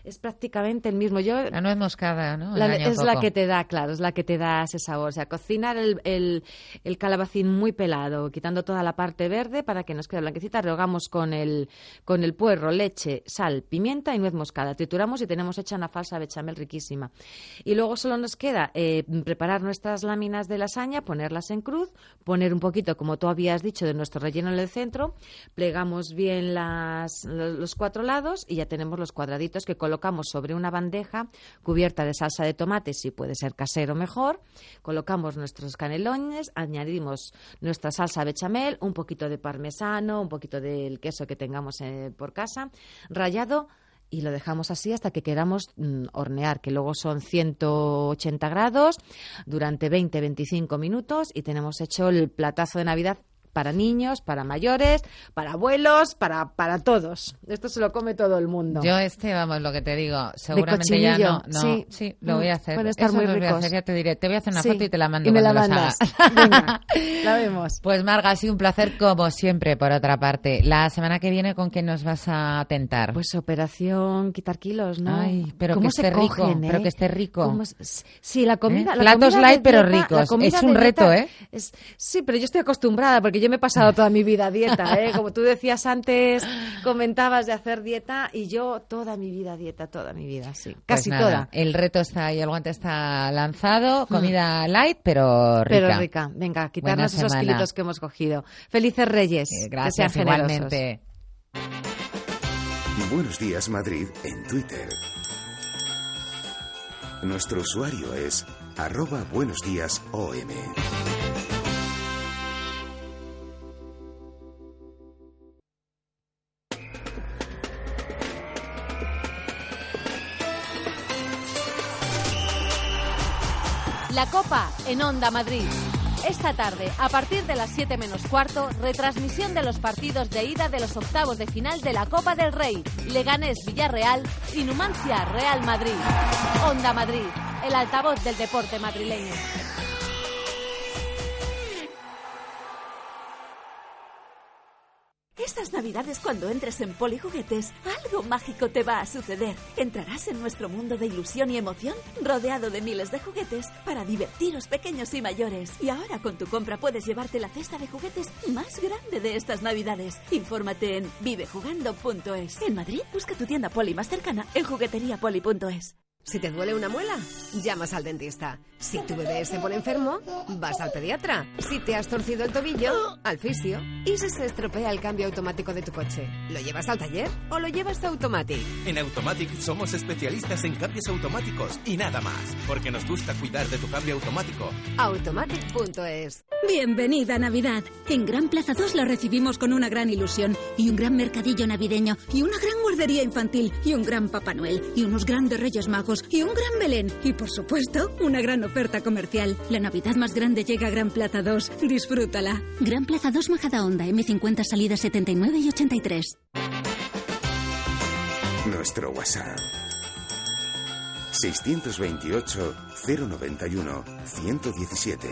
es prácticamente el mismo. Yo La nuez moscada, ¿no? La, Engaña un es la poco. que te da, claro, es la que te da ese sabor. O sea, cocinar el, el, el calabacín muy pelado, quitando toda la parte verde para que nos quede blanquecita. Rehogamos con el, con el puerro, leche, sal, pimienta y nuez moscada. Trituramos y tenemos hecha una falsa bechamel riquísima. Y luego solo nos queda eh, preparar nuestras láminas de lasaña, ponerlas en cruz, poner un poquito, como tú habías dicho, de nuestro relleno en el centro, plegamos bien las, los cuatro lados y ya tenemos los cuadraditos que colocamos sobre una bandeja cubierta de salsa de tomate, si puede ser casero mejor. Colocamos nuestros canelones, añadimos nuestra salsa bechamel, un poquito de parmesano, un poquito del queso que tengamos eh, por casa, rallado, y lo dejamos así hasta que queramos mm, hornear, que luego son ciento ochenta grados durante veinte a veinticinco minutos y tenemos hecho el platazo de Navidad para niños, para mayores, para abuelos, para, para todos. Esto se lo come todo el mundo. Yo este, vamos, lo que te digo, seguramente ya no, no. Sí, sí, lo voy a hacer. Puede estar Eso muy los voy a ricos. hacer, ya te diré. Te voy a hacer una Sí, foto y te la mando y me cuando la los mandas. hagas. Venga, la vemos. Pues Marga, ha sido un placer como siempre, por otra parte. La semana que viene, ¿con qué nos vas a tentar? Pues operación quitar kilos, ¿no? Ay, pero ¿Cómo que se esté rico, cogen, eh? pero que esté rico. ¿Cómo es? Sí, la comida... ¿Eh? La Platos comida de light, pero dieta- ricos. la comida Es un de reto, dieta ¿eh? es- sí, pero yo estoy acostumbrada porque yo me he pasado toda mi vida a dieta, ¿eh? Como tú decías antes, comentabas de hacer dieta y yo toda mi vida dieta, toda mi vida, sí. Pues Casi nada, toda. el reto está ahí, el guante está lanzado. Comida light, pero rica. Pero rica. Venga, quitarnos Buena esos semana. kilitos que hemos cogido. Felices Reyes. Eh, que Gracias, sean generosos. igualmente. Buenos días, Madrid en Twitter. Nuestro usuario es arroba buenos días O M. La Copa en Onda Madrid. Esta tarde, a partir de las siete menos cuarto, retransmisión de los partidos de ida de los octavos de final de la Copa del Rey. Leganés Villarreal y Numancia Real Madrid. Onda Madrid, el altavoz del deporte madrileño. Estas navidades, cuando entres en Polijuguetes, algo mágico te va a suceder. Entrarás en nuestro mundo de ilusión y emoción, rodeado de miles de juguetes para divertiros pequeños y mayores. Y ahora con tu compra puedes llevarte la cesta de juguetes más grande de estas navidades. Infórmate en vive jugando punto es. En Madrid, busca tu tienda Poli más cercana en juguetería poli punto es. Si te duele una muela, llamas al dentista. Si tu bebé se pone enfermo, vas al pediatra. Si te has torcido el tobillo, al fisio. Y si se estropea el cambio automático de tu coche, ¿lo llevas al taller o lo llevas a Automatic? En Automatic somos especialistas en cambios automáticos y nada más, porque nos gusta cuidar de tu cambio automático. Automatic punto es. Bienvenida Navidad. En Gran Plaza dos la recibimos con una gran ilusión y un gran mercadillo navideño y una gran guardería infantil y un gran Papá Noel y unos grandes Reyes Magos y un gran Belén y, por supuesto, una gran oferta comercial. La Navidad más grande llega a Gran Plaza dos. Disfrútala. Gran Plaza dos Majadahonda, eme cincuenta, salida setenta y nueve y ochenta y tres. Nuestro WhatsApp. seiscientos veintiocho, cero noventa y uno, ciento diecisiete.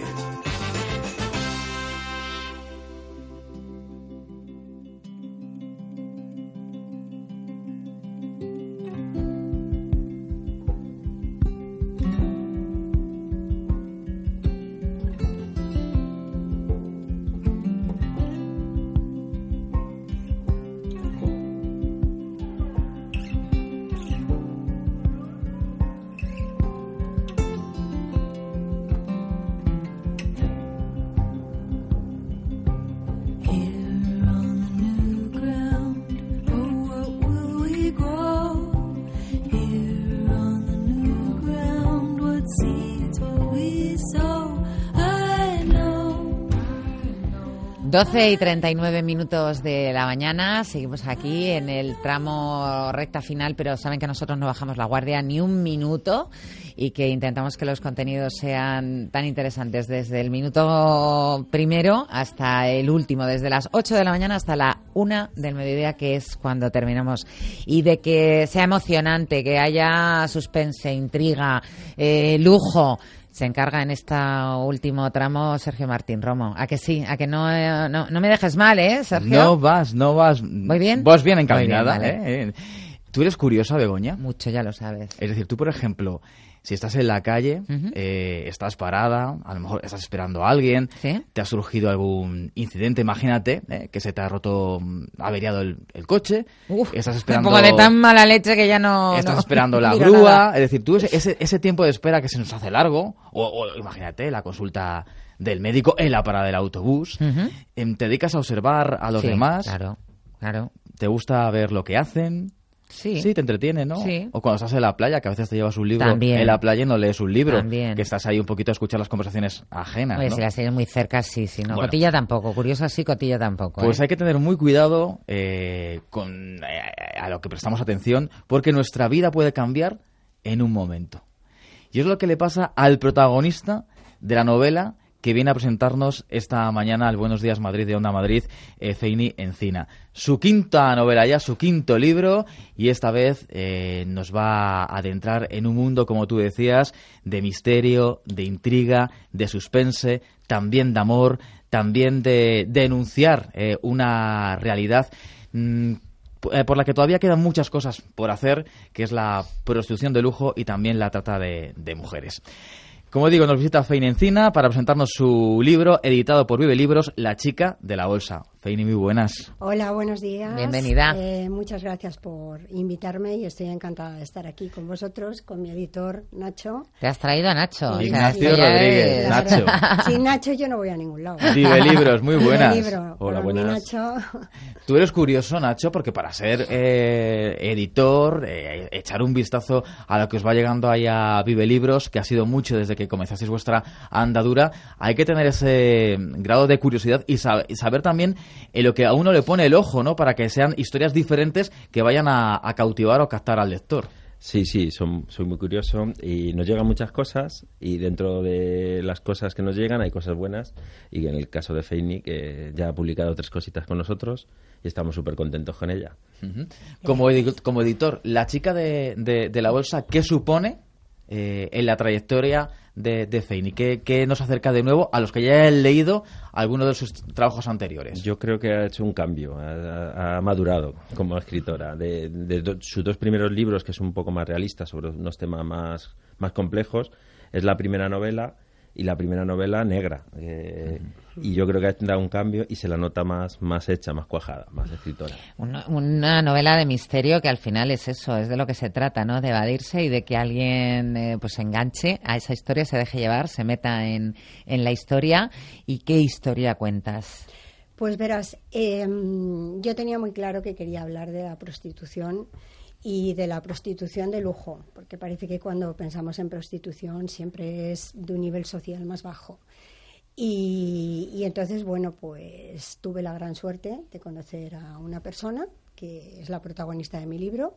doce y treinta y nueve minutos de la mañana, seguimos aquí en el tramo recta final, pero saben que nosotros no bajamos la guardia ni un minuto y que intentamos que los contenidos sean tan interesantes desde el minuto primero hasta el último, desde las ocho de la mañana hasta la una del mediodía, que es cuando terminamos, y de que sea emocionante, que haya suspense, intriga, eh, lujo. Se encarga en este último tramo Sergio Martín Romo. ¿A que sí? ¿A que no, eh, no, no me dejes mal, eh, Sergio? No vas, no vas. ¿Voy bien? Vas bien encaminada, Muy bien, vale. ¿eh? ¿Tú eres curiosa, Begoña? Mucho, ya lo sabes. Es decir, tú, por ejemplo, si estás en la calle, Uh-huh. eh, estás parada, a lo mejor estás esperando a alguien, ¿Sí? te ha surgido algún incidente, imagínate, eh, que se te ha roto, mm, averiado el, el coche, Uf, estás un esperando... poco de tan mala leche que ya no... Estás no esperando la miro grúa, nada. es decir, tú ese, ese, ese tiempo de espera que se nos hace largo, o, o imagínate la consulta del médico en la parada del autobús, Uh-huh. em, te dedicas a observar a los Sí, demás, claro, claro. te gusta ver lo que hacen... Sí. Sí, te entretiene, ¿no? Sí. O cuando estás en la playa, que a veces te llevas un libro También. en la playa y no lees un libro. También. Que estás ahí un poquito a escuchar las conversaciones ajenas, Oye, ¿no? si las tienes muy cerca, sí, sí. No, Bueno. Cotilla tampoco. Curiosa sí, Cotilla tampoco. Pues ¿eh? hay que tener muy cuidado eh, con eh, a lo que prestamos atención, porque nuestra vida puede cambiar en un momento. Y es lo que le pasa al protagonista de la novela que viene a presentarnos esta mañana al Buenos Días Madrid de Onda Madrid, eh, Feini Encina. Su quinta novela ya, su quinto libro, y esta vez eh, nos va a adentrar en un mundo, como tú decías, de misterio, de intriga, de suspense, también de amor, también de denunciar eh, una realidad mmm, por la que todavía quedan muchas cosas por hacer, que es la prostitución de lujo y también la trata de, de mujeres. Como digo, nos visita Feini Encina para presentarnos su libro, editado por Vive Libros, La chica de la bolsa. Feini, muy buenas. Hola, buenos días. Bienvenida. Eh, muchas gracias por invitarme y estoy encantada de estar aquí con vosotros, con mi editor Nacho. Te has traído a Nacho. Sí, Ignacio o sea, Rodríguez, es- Nacho. Sin Nacho yo no voy a ningún lado. Vive Libros, muy buenas. Vive Libro. Hola, Por mi buenas. Nacho. Tú eres curioso, Nacho, porque para ser eh, editor, eh, echar un vistazo a lo que os va llegando ahí a Vive Libros, que ha sido mucho desde que comenzasteis vuestra andadura, hay que tener ese grado de curiosidad y, sab- y saber también en lo que a uno le pone el ojo, ¿no? Para que sean historias diferentes que vayan a, a cautivar o captar al lector. Sí, sí, son, soy muy curioso y nos llegan muchas cosas y dentro de las cosas que nos llegan hay cosas buenas y en el caso de Feini, que ya ha publicado tres cositas con nosotros y estamos súper contentos con ella. Uh-huh. Como, edi- como editor, la chica de, de, de la bolsa, ¿qué supone eh, en la trayectoria de, de Feini? ¿Qué, ¿Qué nos acerca de nuevo a los que ya hayan leído algunos de sus trabajos anteriores? Yo creo que ha hecho un cambio, ha, ha madurado como escritora. De, de do- sus dos primeros libros, que son un poco más realistas sobre unos temas más, más complejos, es la primera novela y la primera novela negra. Eh, y yo creo que ha dado un cambio y se la nota más, más hecha, más cuajada, más escritora. Una, una novela de misterio que al final es eso, es de lo que se trata, ¿no? De evadirse y de que alguien eh, pues se enganche a esa historia, se deje llevar, se meta en, en la historia. ¿Y qué historia cuentas? Pues verás, eh, yo tenía muy claro que quería hablar de la prostitución y de la prostitución de lujo, porque parece que cuando pensamos en prostitución siempre es de un nivel social más bajo. Y, y entonces, bueno, pues tuve la gran suerte de conocer a una persona que es la protagonista de mi libro.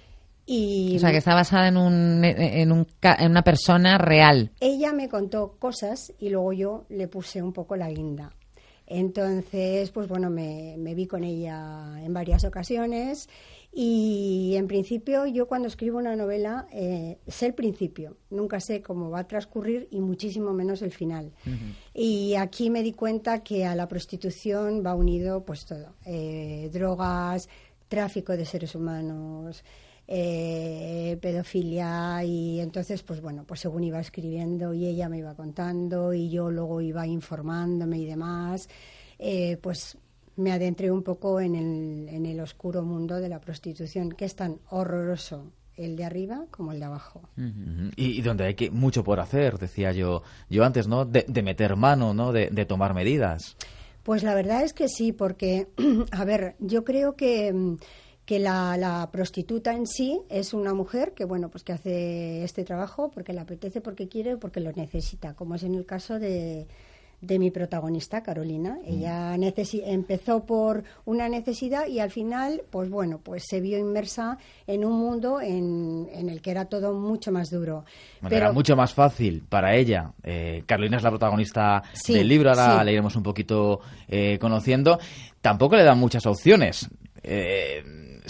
Y O sea, que está basada en, un, en, un, ca- en una persona real. ella me contó cosas y luego yo le puse un poco la guinda. Entonces, pues bueno, me, me vi con ella en varias ocasiones y en principio yo cuando escribo una novela eh, sé el principio, nunca sé cómo va a transcurrir y muchísimo menos el final. Y aquí me di cuenta que a la prostitución va unido pues todo, eh, drogas, tráfico de seres humanos, eh, pedofilia, y entonces pues bueno, pues según iba escribiendo y ella me iba contando y yo luego iba informándome y demás, eh, pues me adentré un poco en el, en el oscuro mundo de la prostitución, que es tan horroroso el de arriba como el de abajo. Uh-huh. Y, y donde hay que mucho por hacer, decía yo yo antes, ¿no? De, de meter mano, ¿no? De, de tomar medidas. Pues la verdad es que sí, porque, a ver, yo creo que, que la, la prostituta en sí es una mujer que, bueno, pues que hace este trabajo porque le apetece, porque quiere, porque lo necesita, como es en el caso de, de mi protagonista, Carolina. Mm. Ella necesi- empezó por una necesidad y al final, pues bueno, pues se vio inmersa en un mundo en, en el que era todo mucho más duro. Bueno, Pero era mucho más fácil para ella. Eh, Carolina es la protagonista Sí, del libro, ahora sí. la iremos un poquito eh, conociendo. Tampoco le dan muchas opciones. Eh,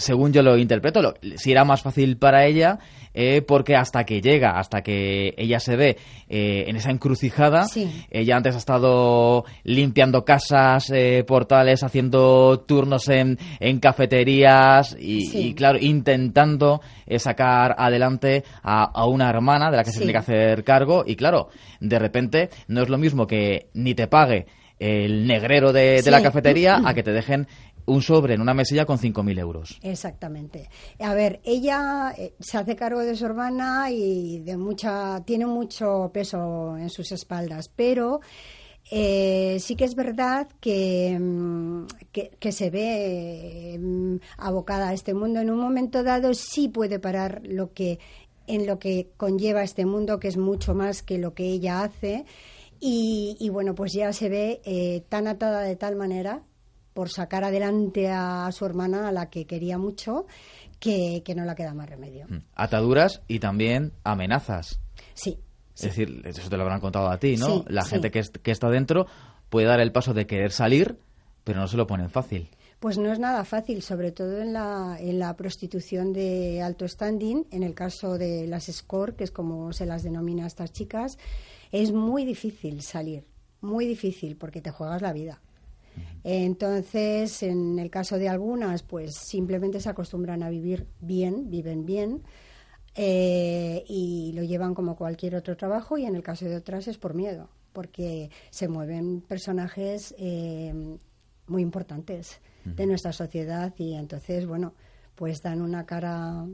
según yo lo interpreto, lo, si era más fácil para ella, eh, porque hasta que llega, hasta que ella se ve eh, en esa encrucijada, Sí. ella antes ha estado limpiando casas, eh, portales, haciendo turnos en, en cafeterías y, Sí. y, claro, intentando eh, sacar adelante a, a una hermana de la que se Sí. tiene que hacer cargo y, claro, de repente no es lo mismo que ni te pague el negrero de, de Sí. la cafetería a que te dejen un sobre en una mesilla con cinco mil euros. Exactamente. A ver, ella eh, se hace cargo de su hermana y de mucha, tiene mucho peso en sus espaldas, pero eh, sí que es verdad que, mm, que, que se ve mm, abocada a este mundo. En un momento dado sí puede parar lo que en lo que conlleva este mundo, que es mucho más que lo que ella hace, y, y bueno, pues ya se ve eh, tan atada de tal manera por sacar adelante a su hermana, a la que quería mucho, que, que no le queda más remedio. Ataduras y también amenazas. Sí. Es decir, eso te lo habrán contado a ti, ¿no? Sí, La sí. gente que, es- que está dentro puede dar el paso de querer salir, pero no se lo ponen fácil. Pues no es nada fácil, sobre todo en la, en la prostitución de alto standing, en el caso de las escort, que es como se las denomina a estas chicas, es muy difícil salir, muy difícil, porque te juegas la vida. Entonces, en el caso de algunas, pues simplemente se acostumbran a vivir bien, viven bien, eh, y lo llevan como cualquier otro trabajo, y en el caso de otras es por miedo, porque se mueven personajes eh, muy importantes de nuestra sociedad, y entonces, bueno, pues dan una cara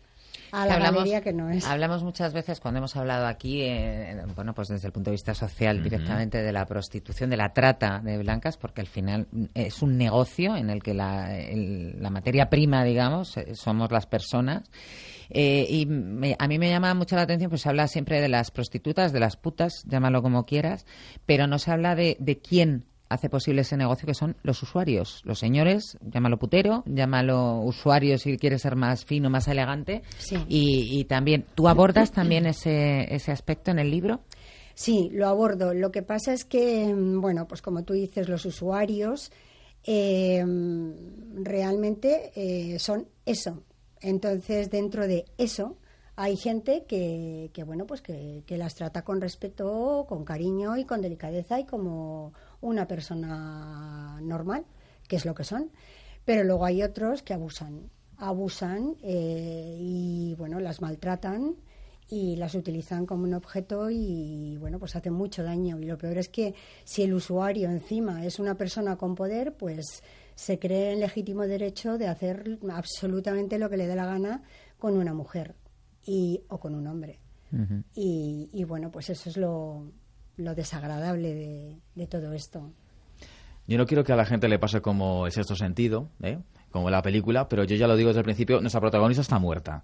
a la hablamos, galería que no es. Hablamos muchas veces cuando hemos hablado aquí, eh, bueno, pues desde el punto de vista social, Ujú. directamente de la prostitución, de la trata de blancas, porque al final es un negocio en el que la, el- la materia prima, digamos, eh, somos las personas. Eh, y me- a mí me llama mucho la atención, pues se habla siempre de las prostitutas, de las putas, llámalo como quieras, pero no se habla de, de quién hace posible ese negocio, que son los usuarios, los señores, llámalo putero, llámalo usuario si quieres ser más fino, más elegante. Sí. Y, y también, ¿tú abordas también ese, ese aspecto en el libro? Sí, lo abordo. Lo que pasa es que, mm, bueno, pues como tú dices, los usuarios eh, realmente eh, son eso. Entonces, dentro de eso hay gente que, que bueno, pues que, que las trata con respeto, con cariño y con delicadeza y como una persona normal, que es lo que son. Pero luego hay otros que abusan, abusan eh, y, bueno, las maltratan y las utilizan como un objeto y, bueno, pues hacen mucho daño. Y lo peor es que si el usuario encima es una persona con poder, pues se cree en legítimo derecho de hacer absolutamente lo que le dé la gana con una mujer y o con un hombre. Uh-huh. Y, y, bueno, pues eso es lo, lo desagradable de, de todo esto. Yo no quiero que a la gente le pase como el sexto sentido, ¿eh? Como la película, pero yo ya lo digo desde el principio, nuestra protagonista está muerta.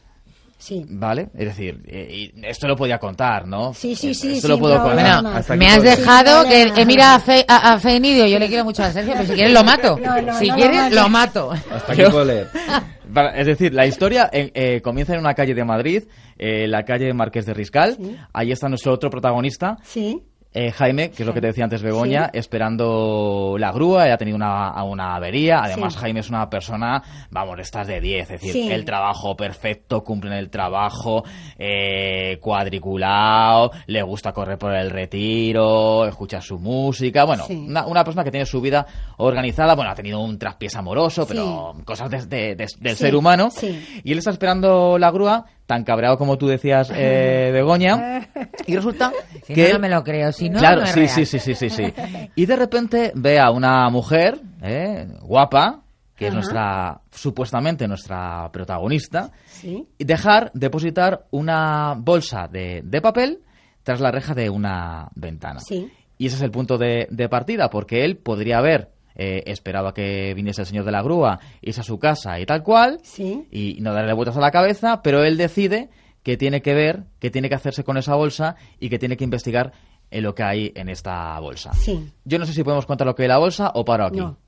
Sí. ¿Vale? Es decir, eh, y esto lo podía contar, ¿no? Sí, sí, sí. Esto sin lo puedo problema. contar. Hasta Me aquí has puedo- dejado Sí, que vale. he mirado a, Fe, a, a Fenidio, yo le quiero mucho a Sergio, pero si quieres lo mato. No, no, si no lo quieres mates. lo mato. Hasta aquí puedo leer. Para- Es decir, la historia eh, eh, comienza en una calle de Madrid, eh, la calle Marqués de Riscal. Sí. Ahí está nuestro otro protagonista, Sí. eh, Jaime, que es lo que te decía antes Begoña, esperando la grúa. Ella ha tenido una, a una avería. Además, Sí. Jaime es una persona, vamos, de estas de diez. Es decir, Sí. el trabajo perfecto, cumple en el trabajo, eh, cuadriculado, le gusta correr por el retiro, escucha su música. Bueno, Sí. una, una persona que tiene su vida organizada. Bueno, ha tenido un traspiés amoroso, Sí. pero cosas de- de- de- del Sí, ser humano. sí. Y él está esperando la grúa, tan cabreado como tú decías, eh, Begoña. Y resulta Si que... no, no me lo creo. Si no, claro, no es sí, real. sí, sí, sí, sí, sí. Y de repente ve a una mujer, eh, guapa, que es Ajá. nuestra, supuestamente nuestra protagonista, Sí. y dejar depositar una bolsa de, de papel tras la reja de una ventana. Sí. Y ese es el punto de, de partida, porque él podría haber eh, esperado a que viniese el señor de la grúa, irse a su casa y tal cual, Sí. y no darle vueltas a la cabeza, pero él decide que tiene que ver, que tiene que hacerse con esa bolsa y que tiene que investigar en lo que hay en esta bolsa. Sí. Yo no sé si podemos contar lo que hay en la bolsa o paro aquí. No.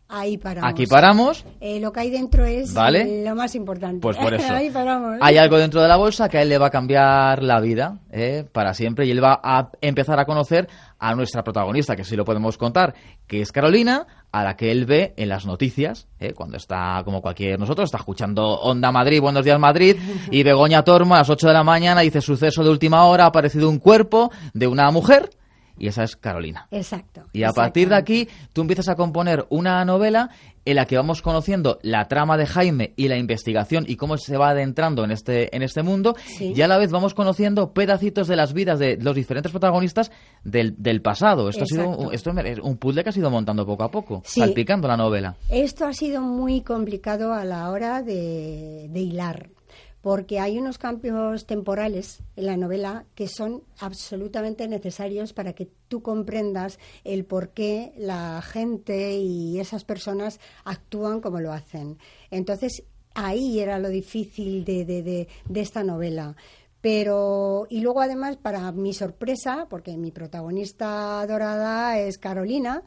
Ahí paramos. Aquí paramos. Eh, lo que hay dentro es ¿Vale? lo más importante. Pues por eso. Ahí paramos. Hay algo dentro de la bolsa que a él le va a cambiar la vida ¿eh? para siempre y él va a empezar a conocer a nuestra protagonista, que sí lo podemos contar, que es Carolina, a la que él ve en las noticias, ¿eh? cuando está, como cualquier nosotros, está escuchando Onda Madrid, Buenos Días Madrid, y Begoña Tormo a las ocho de la mañana dice: suceso de última hora, ha aparecido un cuerpo de una mujer. Y esa es Carolina. Exacto. Y a partir de aquí tú empiezas a componer una novela en la que vamos conociendo la trama de Jaime y la investigación y cómo se va adentrando en este en este mundo. Sí. Y a la vez vamos conociendo pedacitos de las vidas de los diferentes protagonistas del, del pasado. Esto Exacto. ha sido esto es un puzzle que ha ido montando poco a poco, sí. salpicando la novela. Esto ha sido muy complicado a la hora de, de hilar. Porque hay unos cambios temporales en la novela que son absolutamente necesarios para que tú comprendas el por qué la gente y esas personas actúan como lo hacen. Entonces, ahí era lo difícil de, de, de, de esta novela. Pero, y luego además, para mi sorpresa, porque mi protagonista dorada es Carolina,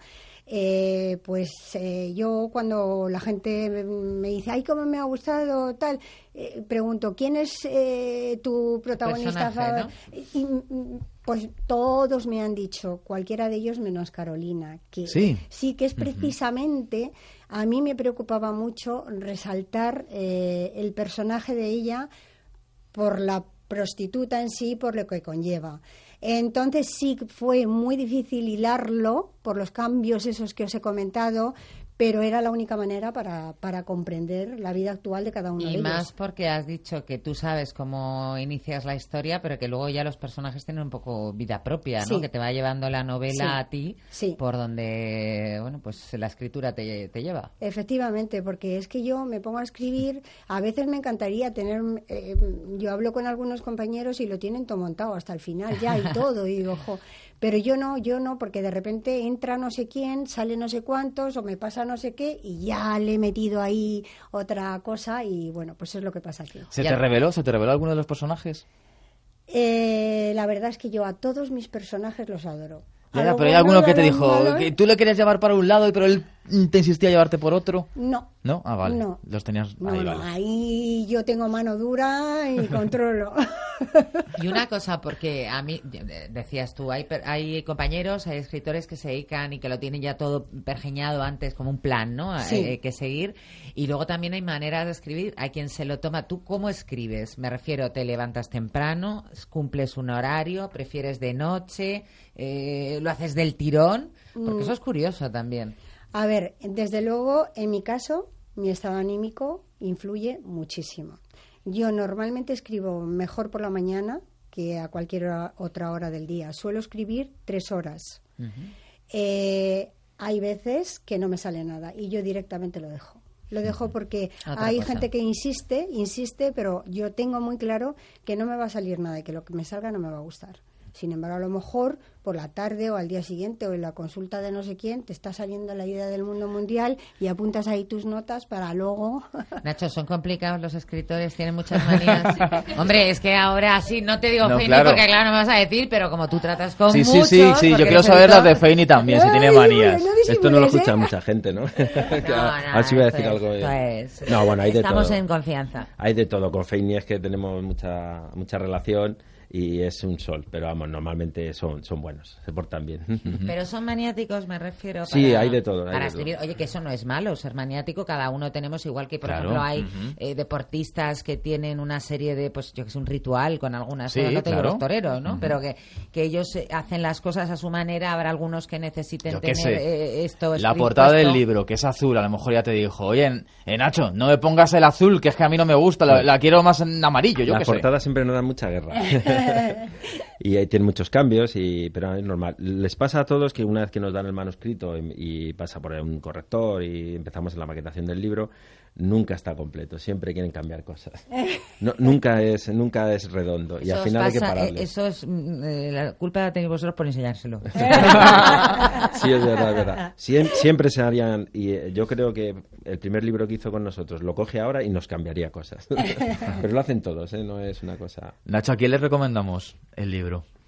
Eh, pues eh, yo cuando la gente me dice, ay, cómo me ha gustado tal, eh, pregunto, ¿quién es eh, tu protagonista? ¿No? Y pues todos me han dicho, cualquiera de ellos menos Carolina, que sí, sí que es precisamente, uh-huh. a mí me preocupaba mucho resaltar eh, el personaje de ella por la prostituta en sí, por lo que conlleva. Entonces sí fue muy difícil hilarlo por los cambios esos que os he comentado, pero era la única manera para, para comprender la vida actual de cada uno y de ellos. Y más porque has dicho que tú sabes cómo inicias la historia, pero que luego ya los personajes tienen un poco vida propia, ¿no? Sí. Que te va llevando la novela sí. a ti sí. por donde, bueno, pues la escritura te, te lleva. Efectivamente, porque es que yo me pongo a escribir, a veces me encantaría tener, eh, yo hablo con algunos compañeros y lo tienen todo montado hasta el final ya y todo, y digo, ojo, pero yo no, yo no, porque de repente entra no sé quién, sale no sé cuántos, o me pasa no sé qué, y ya le he metido ahí otra cosa, y bueno, pues es lo que pasa aquí. ¿Se te reveló? ¿Se te reveló alguno de los personajes? Eh, la verdad es que yo a todos mis personajes los adoro. Ya, ya, pero hay alguno que te dijo que tú le querías llevar para un lado, pero él te insistía a llevarte por otro. No. ¿No? Ah, vale. No. Los tenías no, ahí, no, vale. Ahí yo tengo mano dura y controlo. Y una cosa, porque a mí, decías tú, hay, hay compañeros, hay escritores que se dedican y que lo tienen ya todo pergeñado antes como un plan, ¿no? Sí. Eh, que seguir. Y luego también hay maneras de escribir. Hay quien se lo toma. ¿Tú cómo escribes? Me refiero, te levantas temprano, cumples un horario, prefieres de noche, eh, lo haces del tirón, porque mm. eso es curioso también. A ver, desde luego, en mi caso, mi estado anímico influye muchísimo. Yo normalmente escribo mejor por la mañana que a cualquier hora, otra hora del día. Suelo escribir tres horas. Uh-huh. Eh, hay veces que no me sale nada y yo directamente lo dejo. Lo dejo porque Otra hay cosa. gente que insiste, insiste, pero yo tengo muy claro que no me va a salir nada y que lo que me salga no me va a gustar. Sin embargo, a lo mejor por la tarde o al día siguiente o en la consulta de no sé quién te está saliendo la idea del mundo mundial y apuntas ahí tus notas para luego... Nacho, son complicados los escritores, tienen muchas manías. Hombre, es que ahora sí, no te digo no, Feini claro. porque claro, no me vas a decir, pero como tú tratas con sí, muchos... Sí, sí, sí, yo quiero saber las de Feini también, si tiene manías. No, no esto no lo escucha ¿eh? mucha gente, ¿no? no, no a ver si voy a decir es, algo. Es, no, bueno, hay de estamos todo. en confianza. Hay de todo, con Feini es que tenemos mucha, mucha relación... Y es un sol, pero vamos, normalmente son, son buenos, se portan bien. Pero son maniáticos, me refiero. Para, sí, hay de todo. Hay para de escribir, todo. Oye, que eso no es malo, ser maniático, cada uno tenemos igual que, por claro. ejemplo, hay uh-huh. eh, deportistas que tienen una serie de, pues yo que sé, un ritual con algunas sí, cosas, no te claro. digo los toreros, ¿no? Uh-huh. Pero que, que ellos hacen las cosas a su manera, habrá algunos que necesiten yo tener eh, esto La portada puesto. del libro, que es azul, a lo mejor ya te dijo, oye, eh, Nacho, no me pongas el azul, que es que a mí no me gusta, la, la quiero más en amarillo, yo La qué portada sé. siempre nos da mucha guerra. Y ahí tiene muchos cambios, y pero es normal. Les pasa a todos que una vez que nos dan el manuscrito y, y pasa por un corrector y empezamos en la maquetación del libro, nunca está completo, siempre quieren cambiar cosas. No, nunca es nunca es redondo y eso al final pasa, hay que pararles. Eso es eh, la culpa la tenéis vosotros por enseñárselo. Sí, es verdad, es verdad. Siem, siempre se harían, y eh, yo creo que el primer libro que hizo con nosotros lo coge ahora y nos cambiaría cosas. Pero lo hacen todos, ¿eh? No es una cosa... Nacho, ¿a quién le recomendamos el libro?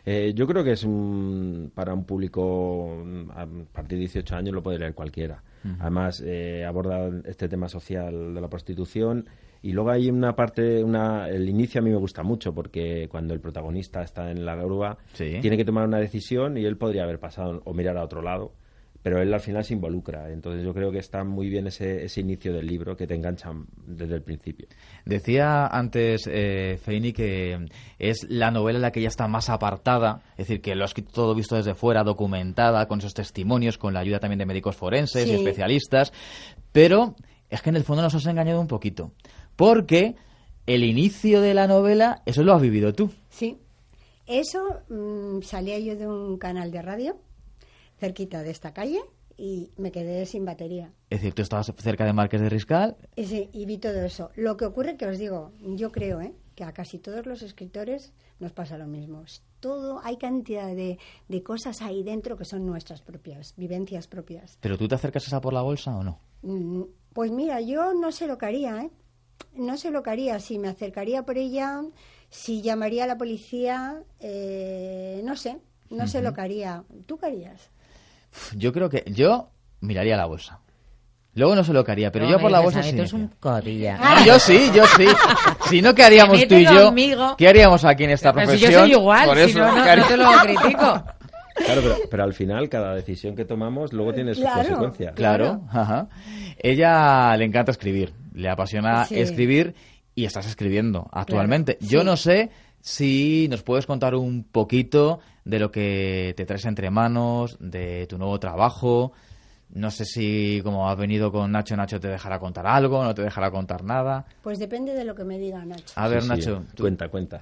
Eh, yo creo que es un, para un público a partir de dieciocho años lo puede leer cualquiera. Uh-huh. Además, eh, aborda este tema social de la prostitución. Y luego hay una parte, una, el inicio a mí me gusta mucho porque cuando el protagonista está en la grúa, sí, tiene que tomar una decisión y él podría haber pasado o mirar a otro lado, pero él al final se involucra. Entonces yo creo que está muy bien ese, ese inicio del libro que te engancha desde el principio. Decía antes eh, Feini que es la novela en la que ya está más apartada, es decir, que lo ha escrito todo visto desde fuera, documentada, con esos testimonios, con la ayuda también de médicos forenses, sí, y especialistas, pero es que en el fondo nos has engañado un poquito. Porque el inicio de la novela, eso lo has vivido tú. Sí, eso mmm, salía yo de un canal de radio cerquita de esta calle y me quedé sin batería. Es decir, tú estabas cerca de Marqués de Riscal. Y, sí, y vi todo eso. Lo que ocurre que os digo, yo creo ¿eh? que a casi todos los escritores nos pasa lo mismo. Todo, hay cantidad de, de cosas ahí dentro que son nuestras propias, vivencias propias. ¿Pero tú te acercas a esa por la bolsa o no? Mm, pues mira, yo no sé lo que haría, ¿eh? No sé lo que haría, si me acercaría por ella, si llamaría a la policía, eh, no sé, no uh-huh. sé lo que haría. ¿Tú qué harías? Yo creo que yo miraría la bolsa. Luego no sé lo que haría, pero no, yo por la bolsa sí. Tú es un cotilla. Ah, yo sí, yo sí. Si no, ¿qué haríamos tú y yo? Conmigo. ¿Qué haríamos aquí en esta pero profesión? Si yo soy igual, por si eso, no, no, no te lo critico. Claro, pero, pero al final cada decisión que tomamos luego tiene sus claro, consecuencias. Claro, ajá. Ella le encanta escribir, le apasiona sí. escribir y estás escribiendo actualmente. Claro, yo sí. no sé si nos puedes contar un poquito de lo que te traes entre manos, de tu nuevo trabajo. No sé si, como has venido con Nacho, Nacho te dejará contar algo, no te dejará contar nada. Pues depende de lo que me diga Nacho. A ver, sí, Nacho. Sí, cuenta, cuenta.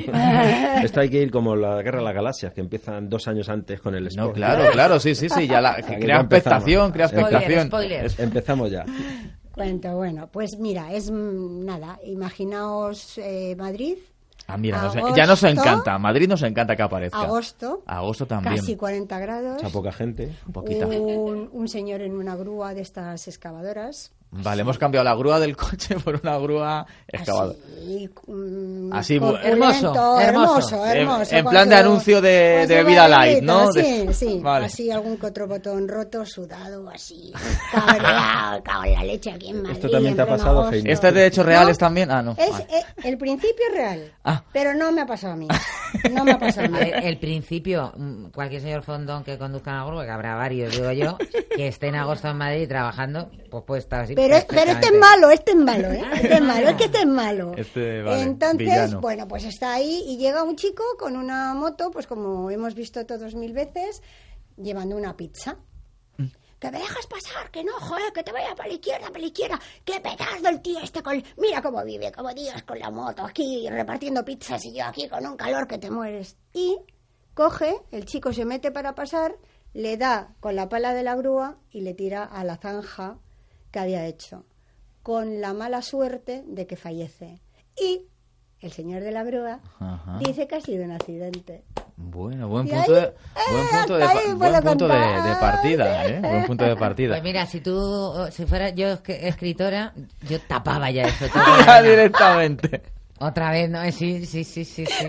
Esto hay que ir como la Guerra de las Galaxias, que empiezan dos años antes con el spoiler. No, claro, claro, sí, sí, sí. Ya la, que crea expectación, crea expectación. Spoiler, spoiler. Empezamos ya. Cuento, bueno, pues mira, es nada, imaginaos eh, Madrid. Ah, mira, agosto, nos, ya nos encanta. Madrid nos encanta que aparezca. Agosto. Agosto también. Casi cuarenta grados. Mucha poca gente. Un poquito. Un, un señor en una grúa de estas excavadoras. Vale, hemos cambiado la grúa del coche por una grúa excavadora. Así, um, Así hermoso, hermoso, hermoso. En, en plan su, de anuncio de, de vida light, ¿no? Sí, de, sí. Vale. Así algún que otro botón roto, sudado, así. Cabreado, cago en la leche aquí en Madrid. Esto también te ha pasado, Feini. ¿Este es de hechos reales no, también? Ah, no. Es, vale. eh, el principio es real, ah. pero no me ha pasado a mí. No me ha pasado a mí. A ver, el principio, cualquier señor fondón que conduzca una grúa, que habrá varios, digo yo, que esté en agosto en Madrid trabajando, pues puede estar así. Pero, pero este es malo, este es malo, ¿eh? Este es malo, es que este es malo. Este, vale, Entonces, villano. bueno, pues está ahí y llega un chico con una moto, pues como hemos visto todos mil veces, llevando una pizza. Mm. Que me dejas pasar, que no, joder, que te vaya para la izquierda, para la izquierda. Qué pedazo el tío este con... Mira cómo vive, como Dios con la moto, aquí repartiendo pizzas y yo aquí con un calor que te mueres. Y coge, el chico se mete para pasar, le da con la pala de la grúa y le tira a la zanja que había hecho, con la mala suerte de que fallece. Y el señor de la grúa Ajá. dice que ha sido un accidente. Bueno, buen punto, de, buen punto, de, buen punto de, de partida, ¿eh? Buen punto de partida. Pues mira, si tú, si fuera yo escritora, yo tapaba ya eso. Todo directamente. Otra vez, ¿no? Sí, sí, sí, sí, sí.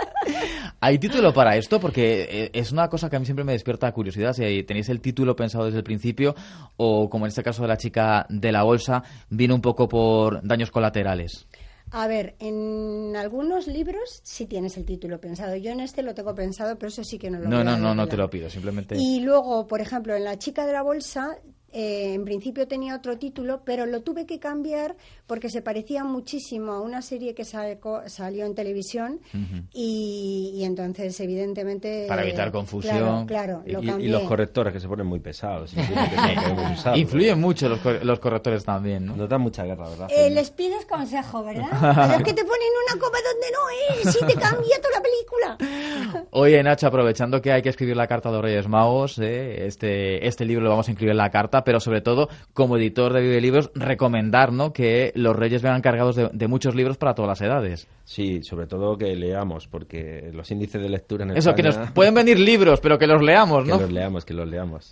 ¿Hay título para esto? Porque es una cosa que a mí siempre me despierta curiosidad. Si tenéis el título pensado desde el principio o, como en este caso de la chica de la bolsa, vino un poco por daños colaterales. A ver, en algunos libros sí tienes el título pensado. Yo en este lo tengo pensado, pero eso sí que no lo No, voy no, a no, no te lo pido, simplemente... Y luego, por ejemplo, en La chica de la bolsa... Eh, en principio tenía otro título, pero lo tuve que cambiar porque se parecía muchísimo a una serie que salco, salió en televisión uh-huh. y, y entonces evidentemente... Para evitar confusión. Claro, claro lo y, cambié. y los correctores que se ponen muy pesados. Que usar, influyen mucho los, los correctores también, ¿no? Nos dan mucha guerra, ¿verdad? Eh, les pides consejo, ¿verdad? Pero es que te ponen una copa donde no es y te cambia toda la película. Oye, Nacho, aprovechando que hay que escribir la carta a los Reyes Magos, ¿eh? este, este libro lo vamos a incluir en la carta, pero sobre todo, como editor de Vive Libros, recomendar, ¿no?, que los Reyes vengan cargados de, de muchos libros para todas las edades. Sí, sobre todo que leamos, porque los índices de lectura en Eso, España... que nos pueden venir libros, pero que los leamos, ¿no? Que los leamos, que los leamos.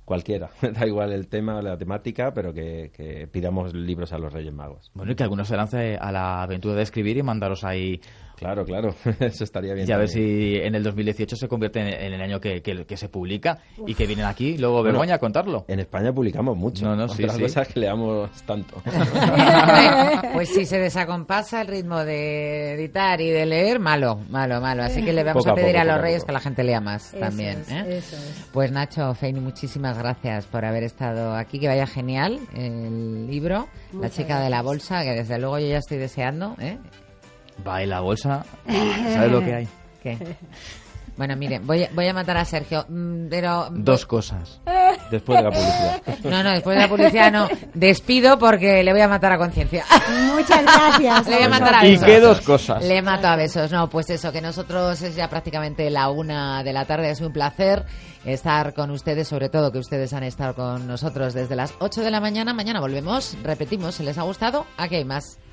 cualquiera, da igual el tema o la temática, pero que, que pidamos libros a los Reyes Magos. Bueno, y que alguno se lance a la aventura de escribir y mandaros ahí. Claro, claro, eso estaría bien. Y a ver también. si en el dos mil dieciocho se convierte en, en el año que, que, que se publica y que vienen aquí luego Begoña Bueno, a contarlo. En España publicamos mucho. No, no, sí, Otra sí. cosa es que leamos tanto. Pues si se desacompasa el ritmo de editar y de leer, malo, malo, malo. Así que le vamos Poco a a pedir poco, a los poco a Reyes poco. que la gente lea más Eso también. es, ¿eh? eso es. Pues Nacho, Feini, muchísimas gracias por haber estado aquí. Que vaya genial el libro, La Muchas chica de la gracias. bolsa, que desde luego yo ya estoy deseando. ¿eh? Va, y la bolsa, ¿sabes lo que hay? ¿Qué? Bueno, miren, voy, voy a matar a Sergio, mm, pero... Dos cosas. Después de la publicidad. No, no, después de la publicidad no. Despido porque le voy a matar a conciencia. Muchas gracias. Le voy a matar a ¿Y besos. qué dos cosas? Le mato a besos. No, pues eso, que nosotros es ya prácticamente la una de la tarde. Es un placer estar con ustedes, sobre todo que ustedes han estado con nosotros desde las ocho de la mañana. Mañana volvemos, repetimos, si les ha gustado, aquí hay más.